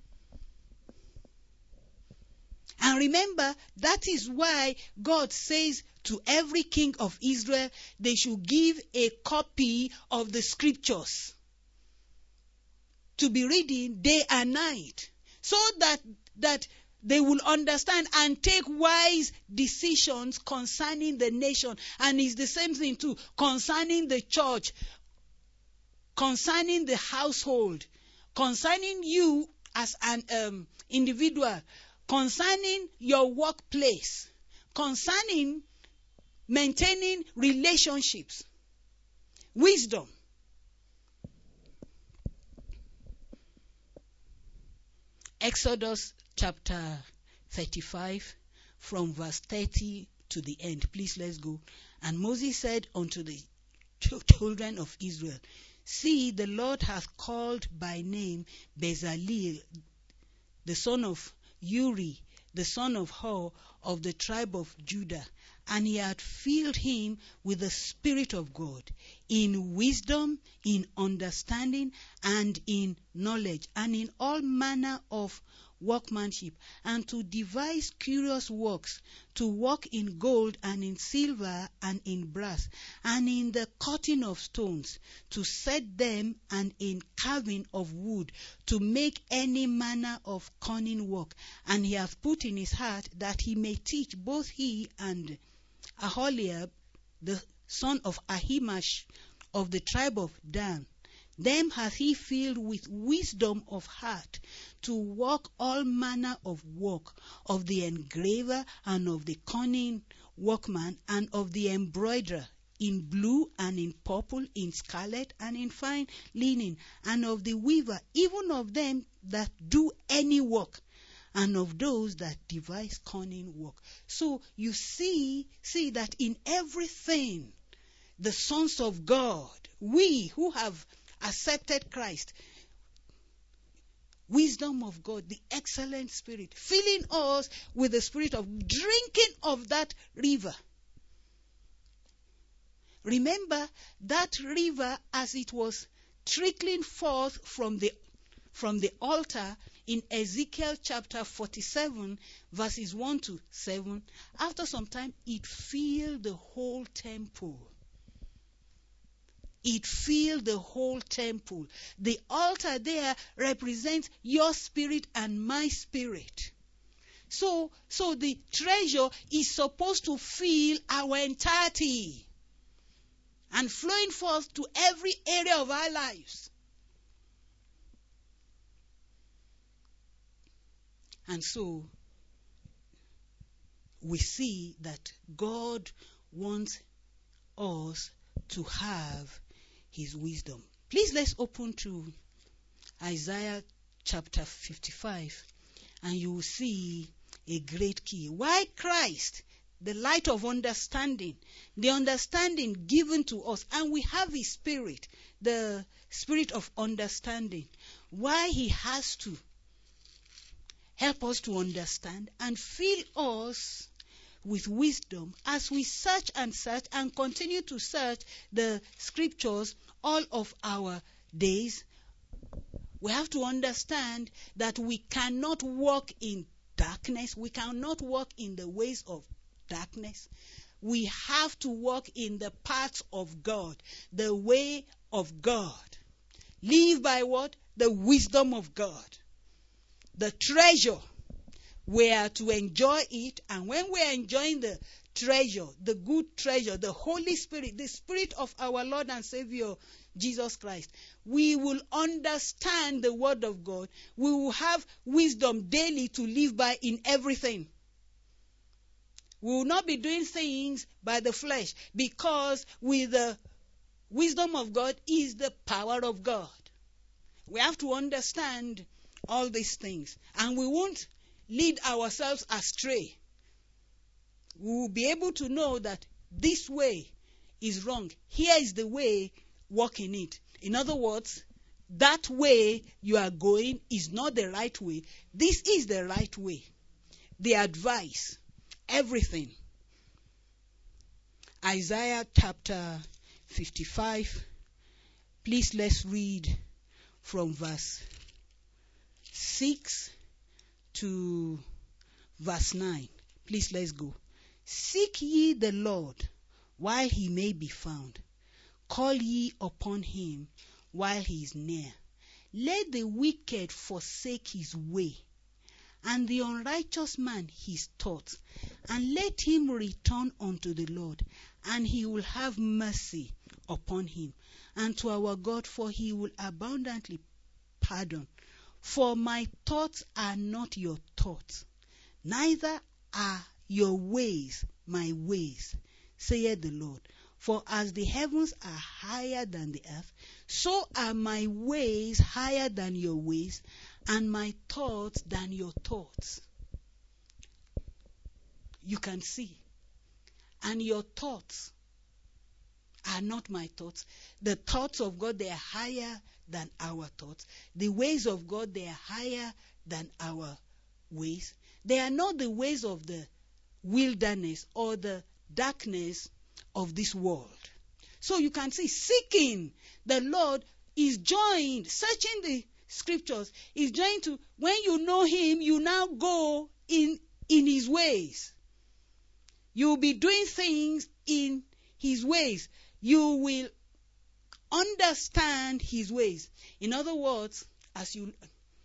And remember, that is why God says to every king of Israel, they should give a copy of the scriptures to be reading day and night, so that they will understand and take wise decisions concerning the nation. And it's the same thing too, concerning the church, concerning the household, concerning you as an individual, concerning your workplace, concerning maintaining relationships. Wisdom. Exodus chapter 35 from verse 30 to the end. Please, let's go. And Moses said unto the children of Israel, see, the Lord hath called by name Bezaleel, the son of Uri, the son of Hur, of the tribe of Judah, and he had filled him with the Spirit of God, in wisdom, in understanding, and in knowledge, and in all manner of workmanship, and to devise curious works, to work in gold and in silver and in brass, and in the cutting of stones, to set them, and in carving of wood, to make any manner of cunning work. And he hath put in his heart that he may teach both he and Aholiab, the son of Ahimash, of the tribe of Dan. Them hath he filled with wisdom of heart, to work all manner of work, of the engraver, and of the cunning workman, and of the embroiderer, in blue and in purple, in scarlet and in fine linen, and of the weaver, even of them that do any work, and of those that devise cunning work. So you see that in everything, the sons of God, we who have accepted Christ, wisdom of God, the excellent spirit, filling us with the spirit of drinking of that river. Remember that river, as it was trickling forth from the altar, in Ezekiel chapter 47, verses 1 to 7, after some time, it filled the whole temple. It filled the whole temple. The altar there represents your spirit and my spirit. So the treasure is supposed to fill our entirety and flowing forth to every area of our lives. And so we see that God wants us to have his wisdom. Please let's open to Isaiah chapter 55 and you will see a great key. Why Christ, the light of understanding, the understanding given to us, and we have his spirit, the spirit of understanding. Why he has to help us to understand and fill us with wisdom as we search and continue to search the scriptures all of our days. We have to understand that we cannot walk in darkness. We cannot walk in the ways of darkness. We have to walk in the paths of God, the way of God. Live by what? The wisdom of God. The treasure. We are to enjoy it, and when we are enjoying the treasure, the good treasure, the Holy Spirit, the Spirit of our Lord and Savior, Jesus Christ, we will understand the Word of God. We will have wisdom daily to live by in everything. We will not be doing things by the flesh, because with the wisdom of God is the power of God. We have to understand all these things, and we won't lead ourselves astray. We will be able to know that this way is wrong. Here is the way, walk in it. In other words, that way you are going is not the right way. This is the right way. The advice, everything. Isaiah chapter 55. Please let's read from verse 6 to verse 9. Please let's go. Seek ye the Lord while he may be found. Call ye upon him while he is near. Let the wicked forsake his way, and the unrighteous man his thoughts, and let him return unto the Lord, and he will have mercy upon him, and to our God, for he will abundantly pardon. For my thoughts are not your thoughts, neither are your ways my ways, saith the Lord. For as the heavens are higher than the earth, so are my ways higher than your ways, and my thoughts than your thoughts. You can see. And your thoughts are not my thoughts. The thoughts of God, they are higher than our thoughts. The ways of God, they are higher than our ways. They are not the ways of the wilderness or the darkness of this world. So you can see, seeking the Lord is joined, searching the scriptures is joined to, when you know him, you now go in his ways. You will be doing things in his ways. You will understand his ways. In other words, as you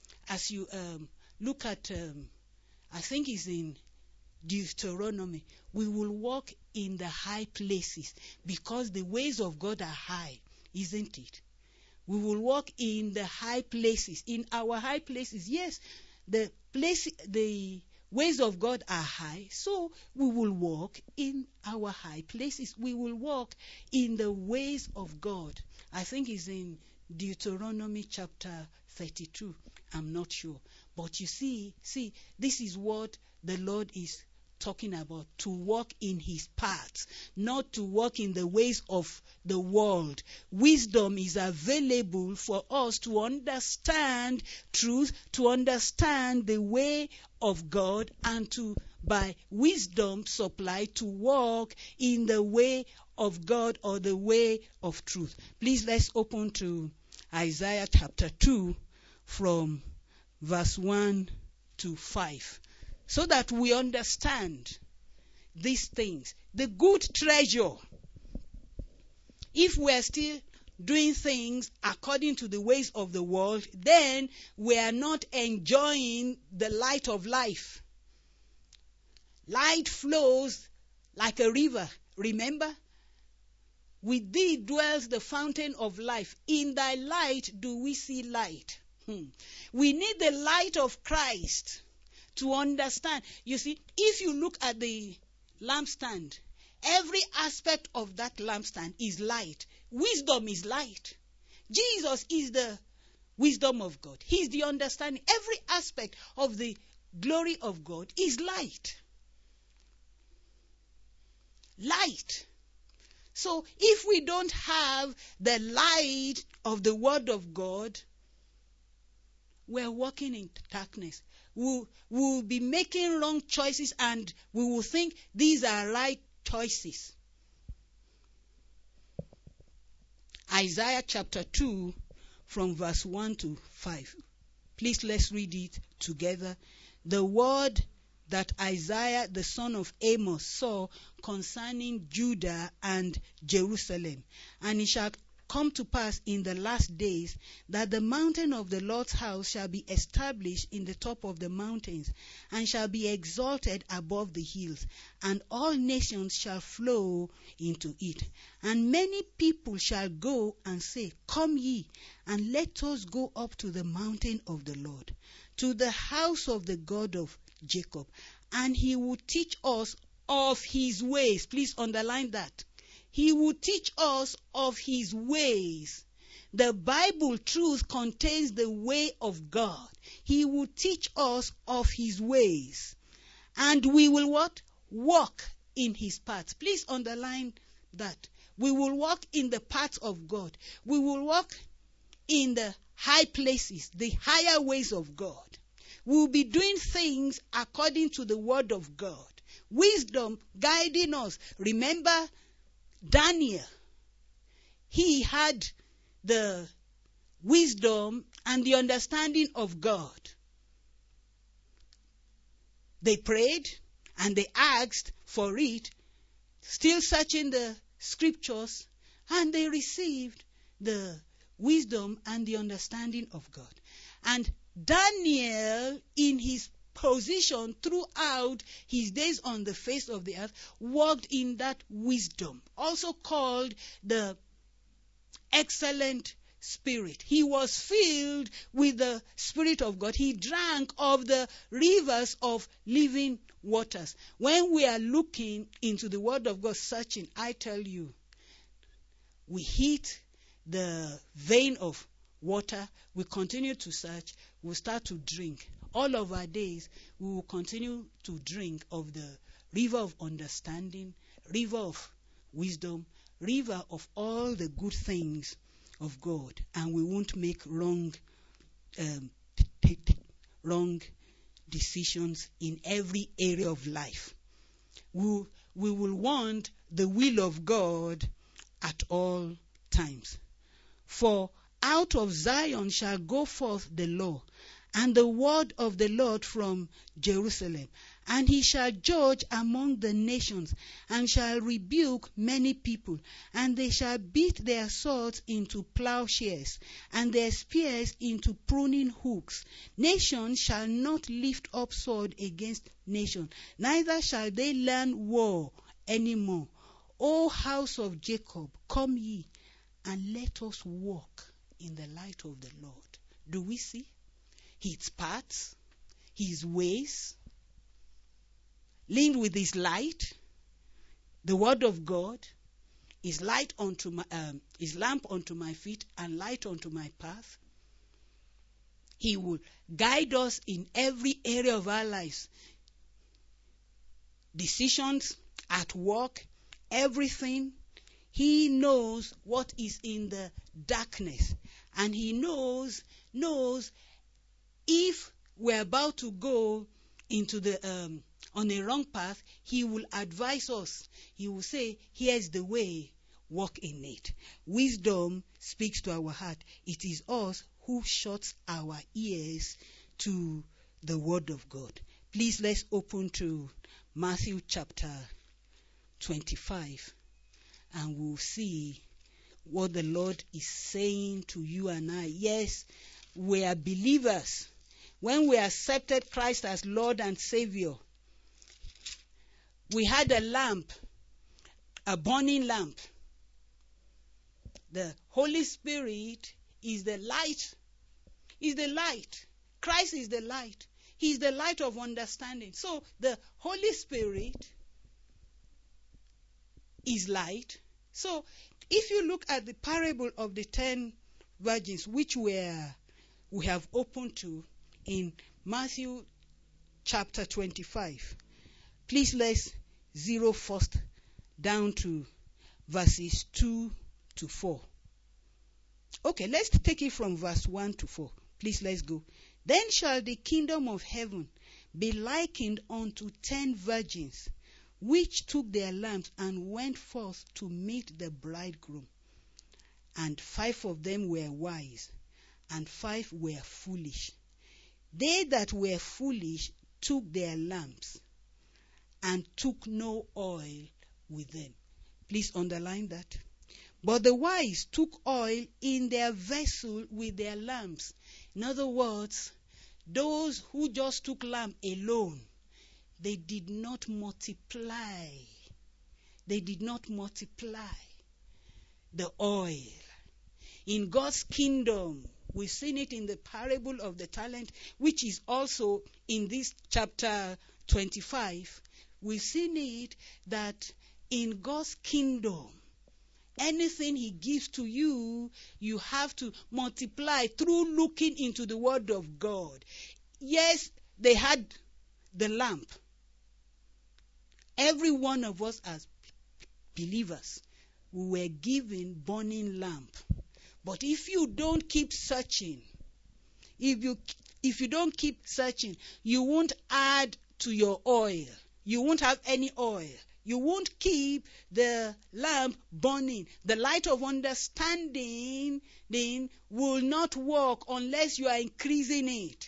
look at, I think it's in Deuteronomy, we will walk in the high places because the ways of God are high, isn't it? We will walk in the high places. In our high places, yes, the ways of God are high, so we will walk in our high places. We will walk in the ways of God. I think it's in Deuteronomy chapter 32. I'm not sure. But you see, this is what the Lord is talking about, to walk in his paths, not to walk in the ways of the world. Wisdom is available for us to understand truth, to understand the way of God, and to, by wisdom supplied, to walk in the way of God or the way of truth. Please let's open to Isaiah chapter 2 from verse 1 to 5, so that we understand these things. The good treasure, if we're still doing things according to the ways of the world, then we are not enjoying the light of life. Light flows like a river. Remember? With thee dwells the fountain of life. In thy light do we see light. We need the light of Christ to understand. You see, if you look at the lampstand, every aspect of that lampstand is light. Wisdom is light. Jesus is the wisdom of God. He is the understanding. Every aspect of the glory of God is light. Light. So if we don't have the light of the Word of God, we're walking in darkness. We'll be making wrong choices, and we will think these are right choices. Isaiah chapter 2 from verse 1 to 5. Please, let's read it together. The word that Isaiah the son of Amos saw concerning Judah and Jerusalem. And it shall come to pass in the last days that the mountain of the Lord's house shall be established in the top of the mountains, and shall be exalted above the hills, and all nations shall flow into it. And many people shall go and say, Come ye, and let us go up to the mountain of the Lord, to the house of the God of Jacob, and he will teach us of his ways. Please underline that. He will teach us of his ways. The Bible truth contains the way of God. He will teach us of his ways. And we will what? Walk in his paths. Please underline that. We will walk in the paths of God. We will walk in the high places, the higher ways of God. We will be doing things according to the word of God. Wisdom guiding us. Remember Daniel, he had the wisdom and the understanding of God. They prayed and they asked for it, still searching the scriptures, and they received the wisdom and the understanding of God. And Daniel, in his position throughout his days on the face of the earth, walked in that wisdom, also called the excellent spirit. He was filled with the Spirit of God. He drank of the rivers of living waters. When we are looking into the word of God, searching, I tell you, we hit the vein of water, we continue to search, we start to drink. All of our days, we will continue to drink of the river of understanding, river of wisdom, river of all the good things of God, and we won't make wrong decisions in every area of life. We will want the will of God at all times. For out of Zion shall go forth the law, and the word of the Lord from Jerusalem. And he shall judge among the nations, and shall rebuke many people. And they shall beat their swords into plowshares, and their spears into pruning hooks. Nation shall not lift up sword against nation, neither shall they learn war any more. O house of Jacob, come ye, and let us walk in the light of the Lord. Do we see his paths, his ways, linked with his light, the word of God, is light unto my, is lamp unto my feet and light unto my path? He will guide us in every area of our lives. Decisions at work, everything. He knows what is in the darkness, and he knows if we're about to go into the on a wrong path. He will advise us. He will say, here's the way, walk in it. Wisdom speaks to our heart. It is us who shuts our ears to the Word of God. Please let's open to Matthew chapter 25 and we'll see what the Lord is saying to you and I. Yes, we are believers. When we accepted Christ as Lord and Savior, we had a lamp, a burning lamp. The Holy Spirit is the light. Is the light. Christ is the light. He is the light of understanding. So the Holy Spirit is light. So if you look at the parable of the 10 virgins, which we have opened to in Matthew chapter 25, please let's zero first down to verses 2 to 4. Okay, let's take it from verse 1 to 4. Please let's go. Then shall the kingdom of heaven be likened unto 10 virgins, which took their lamps and went forth to meet the bridegroom. And 5 of them were wise, and 5 were foolish. They that were foolish took their lamps, and took no oil with them. Please underline that. But the wise took oil in their vessel with their lamps. In other words, those who just took lamp alone, they did not multiply. They did not multiply the oil. In God's kingdom, we've seen it in the parable of the talent, which is also in this chapter 25. We've seen it that in God's kingdom, anything He gives to you, you have to multiply through looking into the Word of God. Yes, they had the lamp. Every one of us as believers, we were given burning lamp. But if you don't keep searching, if you don't keep searching, you won't add to your oil. You won't have any oil. You won't keep the lamp burning. The light of understanding then will not work unless you are increasing it.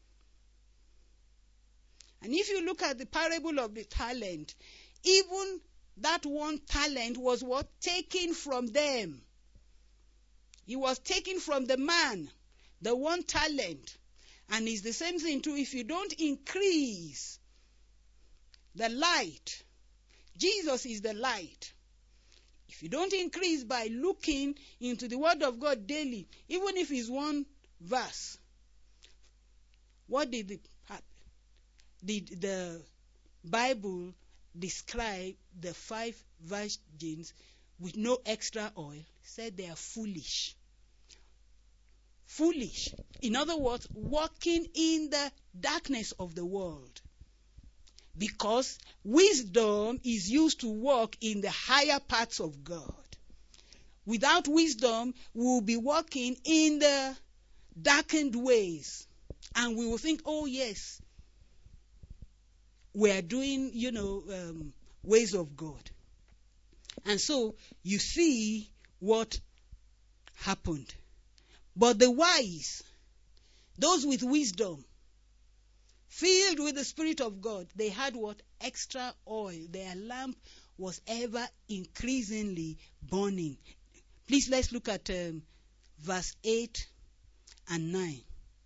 And if you look at the parable of the talent, even that one talent was what? Taken from them. It was taken from the man, the one talent. And it's the same thing too. If you don't increase the light, Jesus is the light. If you don't increase by looking into the Word of God daily, even if it's one verse, what did the Bible describe the 5 virgins with no extra oil? It said they are foolish. Foolish. In other words, walking in the darkness of the world. Because wisdom is used to walk in the higher parts of God. Without wisdom, we will be walking in the darkened ways. And we will think, oh yes, we are doing, ways of God. And so, you see what happened. But the wise, those with wisdom, filled with the Spirit of God, they had what? Extra oil. Their lamp was ever increasingly burning. Please let's look at verse 8 and 9.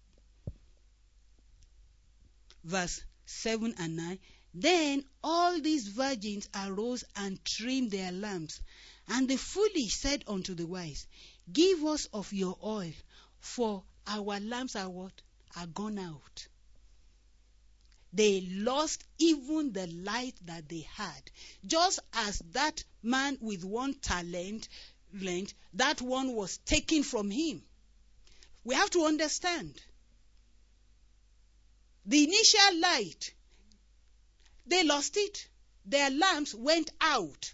Verse 7 and 9. Then all these virgins arose and trimmed their lamps. And the foolish said unto the wise, Give us of your oil, for our lamps are what? Are gone out. They lost even the light that they had. Just as that man with one talent, that one was taken from him. We have to understand. The initial light, they lost it. Their lamps went out.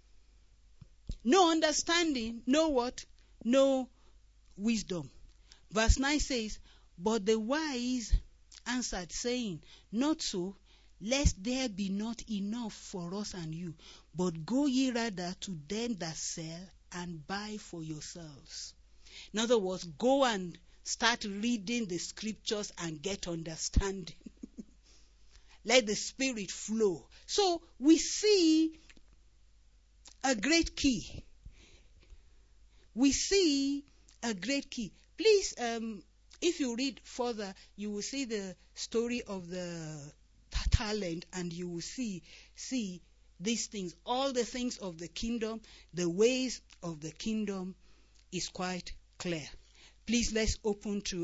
No understanding, no what? No wisdom. Verse 9 says, But the wise answered, saying, Not so, lest there be not enough for us and you, but go ye rather to them that sell and buy for yourselves. In other words, go and start reading the scriptures and get understanding. Let the Spirit flow. So we see a great key. We see a great key. Please, if you read further, you will see the story of the talent, and you will see these things. All the things of the kingdom, the ways of the kingdom is quite clear. Please, let's open to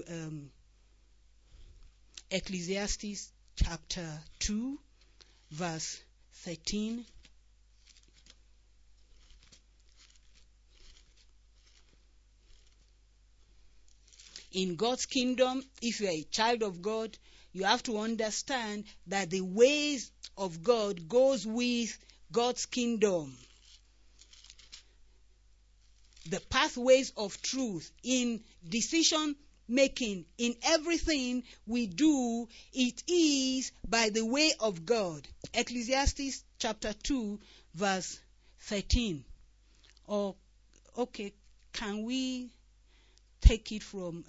Ecclesiastes chapter 2, verse 13. In God's kingdom, if you are a child of God, you have to understand that the ways of God goes with God's kingdom. The pathways of truth in decision making, in everything we do, it is by the way of God. Ecclesiastes chapter 2, verse 13. Can we take it from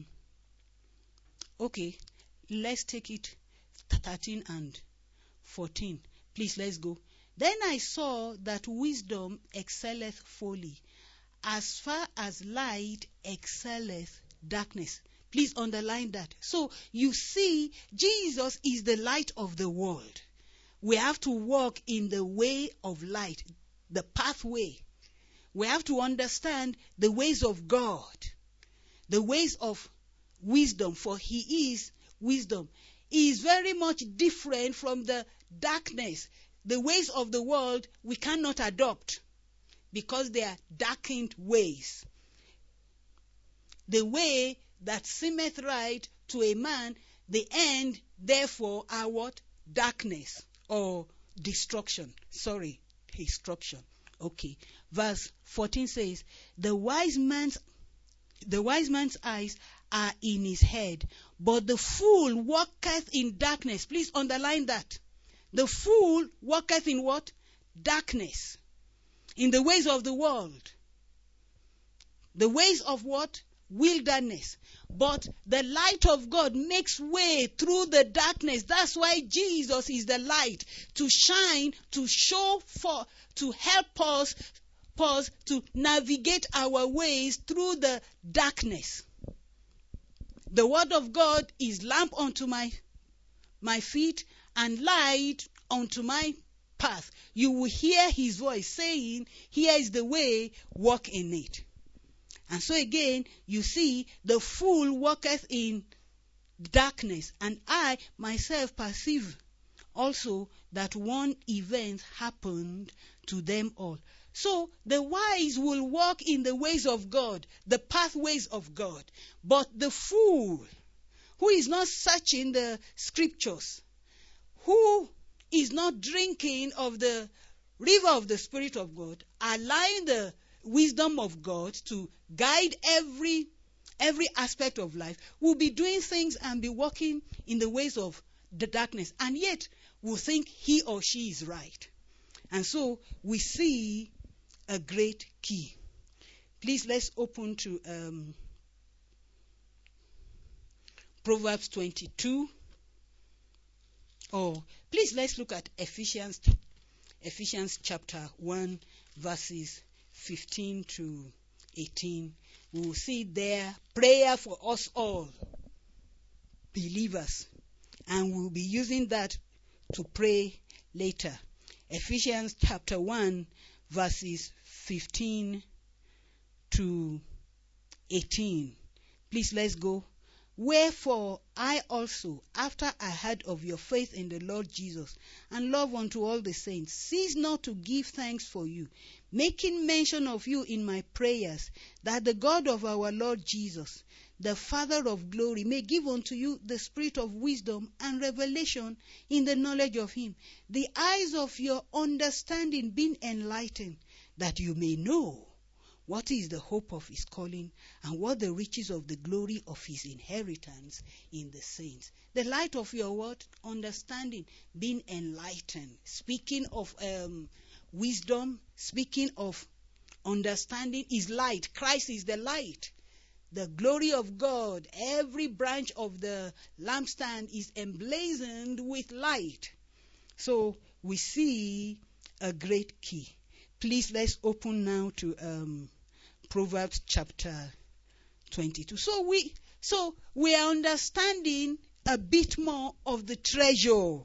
let's take it 13 and 14. Please, let's go. Then I saw that wisdom excelleth folly, as far as light excelleth darkness. Please underline that. So you see, Jesus is the light of the world. We have to walk in the way of light, the pathway. We have to understand the ways of God, the ways of wisdom, for He is wisdom. He is very much different from the darkness. The ways of the world we cannot adopt because they are darkened ways. The way that seemeth right to a man, the end, therefore, are what? Darkness or destruction. Destruction. Okay. Verse 14 says, the wise man's eyes are in his head, but the fool walketh in darkness. Please underline that. The fool walketh in what? Darkness. In the ways of the world. The ways of what? Wilderness. But the light of God makes way through the darkness. That's why Jesus is the light, to shine, to show for, to help us to navigate our ways through the darkness. The word of God is lamp unto my feet and light unto my path. You will hear His voice saying, here is the way, walk in it. And so again, you see, the fool walketh in darkness, and I myself perceive also that one event happened to them all. So the wise will walk in the ways of God, the pathways of God. But the fool, who is not searching the scriptures, who is not drinking of the river of the Spirit of God, allowing the wisdom of God to guide every aspect of life, will be doing things and be walking in the ways of the darkness, and yet will think he or she is right. And so we see a great key. Please, let's open to Proverbs 22. Please, let's look at Ephesians chapter 1, verses 15 to 18. We will see there prayer for us all, believers. And we'll be using that to pray later. Ephesians chapter 1, verses 15 to 18. Please, let's go. Wherefore I also, after I heard of your faith in the Lord Jesus, and love unto all the saints, cease not to give thanks for you, making mention of you in my prayers, that the God of our Lord Jesus, the Father of glory, may give unto you the spirit of wisdom and revelation in the knowledge of him, the eyes of your understanding being enlightened, that you may know what is the hope of his calling, and what the riches of the glory of his inheritance in the saints. The light of your word, understanding, being enlightened. Speaking of wisdom, speaking of understanding, is light. Christ is the light. the glory of God. Every branch of the lampstand is emblazoned with light. So we see a great key. Please, let's open now to Proverbs chapter 22. So we are understanding a bit more of the treasure.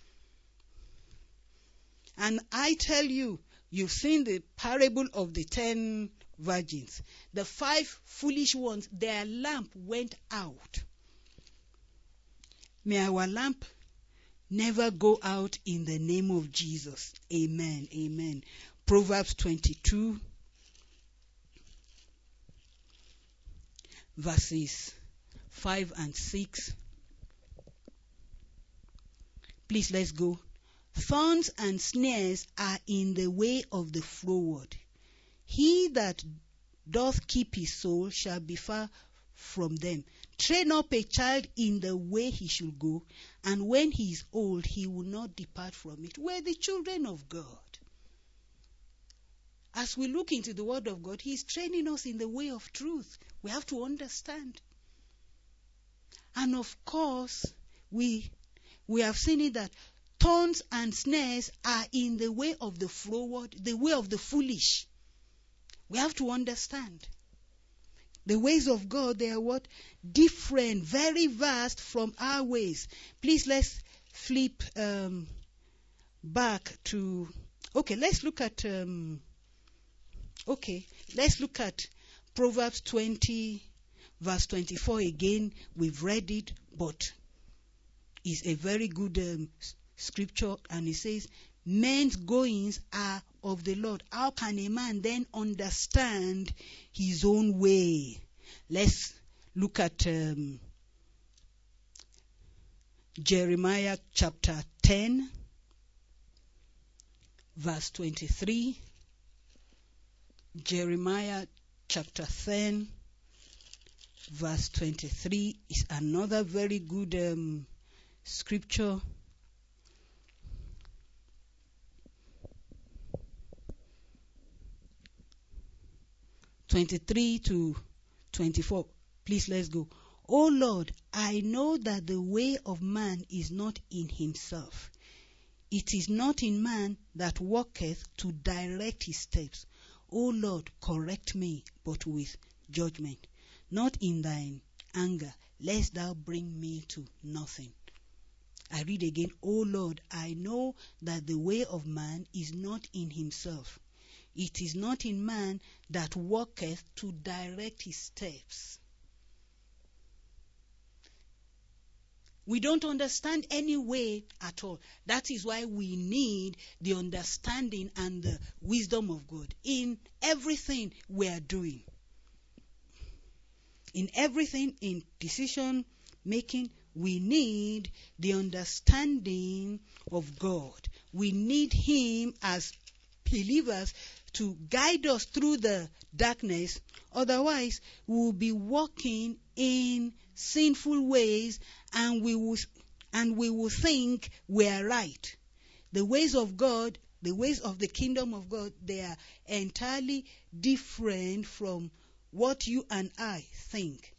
And I tell you, you've seen the parable of the 10 virgins. The 5 foolish ones, their lamp went out. May our lamp never go out in the name of Jesus. Amen. Amen. Proverbs 22, verses 5 and 6. Please, let's go. Thorns and snares are in the way of the froward. He that doth keep his soul shall be far from them. Train up a child in the way he should go, and when he is old, he will not depart from it. We're the children of God. As we look into the Word of God, He is training us in the way of truth. We have to understand. And of course, we have seen it that thorns and snares are in the way of the froward, the way of the foolish. We have to understand. The ways of God, they are what? Different, very vast from our ways. Please, let's flip back to... let's look at Proverbs 20, verse 24 again. We've read it, but it's a very good scripture, and it says, men's goings are of the Lord. How can a man then understand his own way? Let's look at Jeremiah chapter 10, verse 23. Jeremiah chapter 10, verse 23 is another very good scripture. 23 to 24. Please, let's go. O Lord, I know that the way of man is not in himself. It is not in man that walketh to direct his steps. O Lord, correct me, but with judgment, not in thine anger, lest thou bring me to nothing. I read again. O Lord, I know that the way of man is not in himself. It is not in man that walketh to direct his steps. We don't understand any way at all. That is why we need the understanding and the wisdom of God in everything we are doing. In everything, in decision making, we need the understanding of God. We need Him as believers to guide us through the darkness. Otherwise, we will be walking in sinful ways, and we will think we are right. The ways of God, the ways of the kingdom of God, they are entirely different from what you and I think.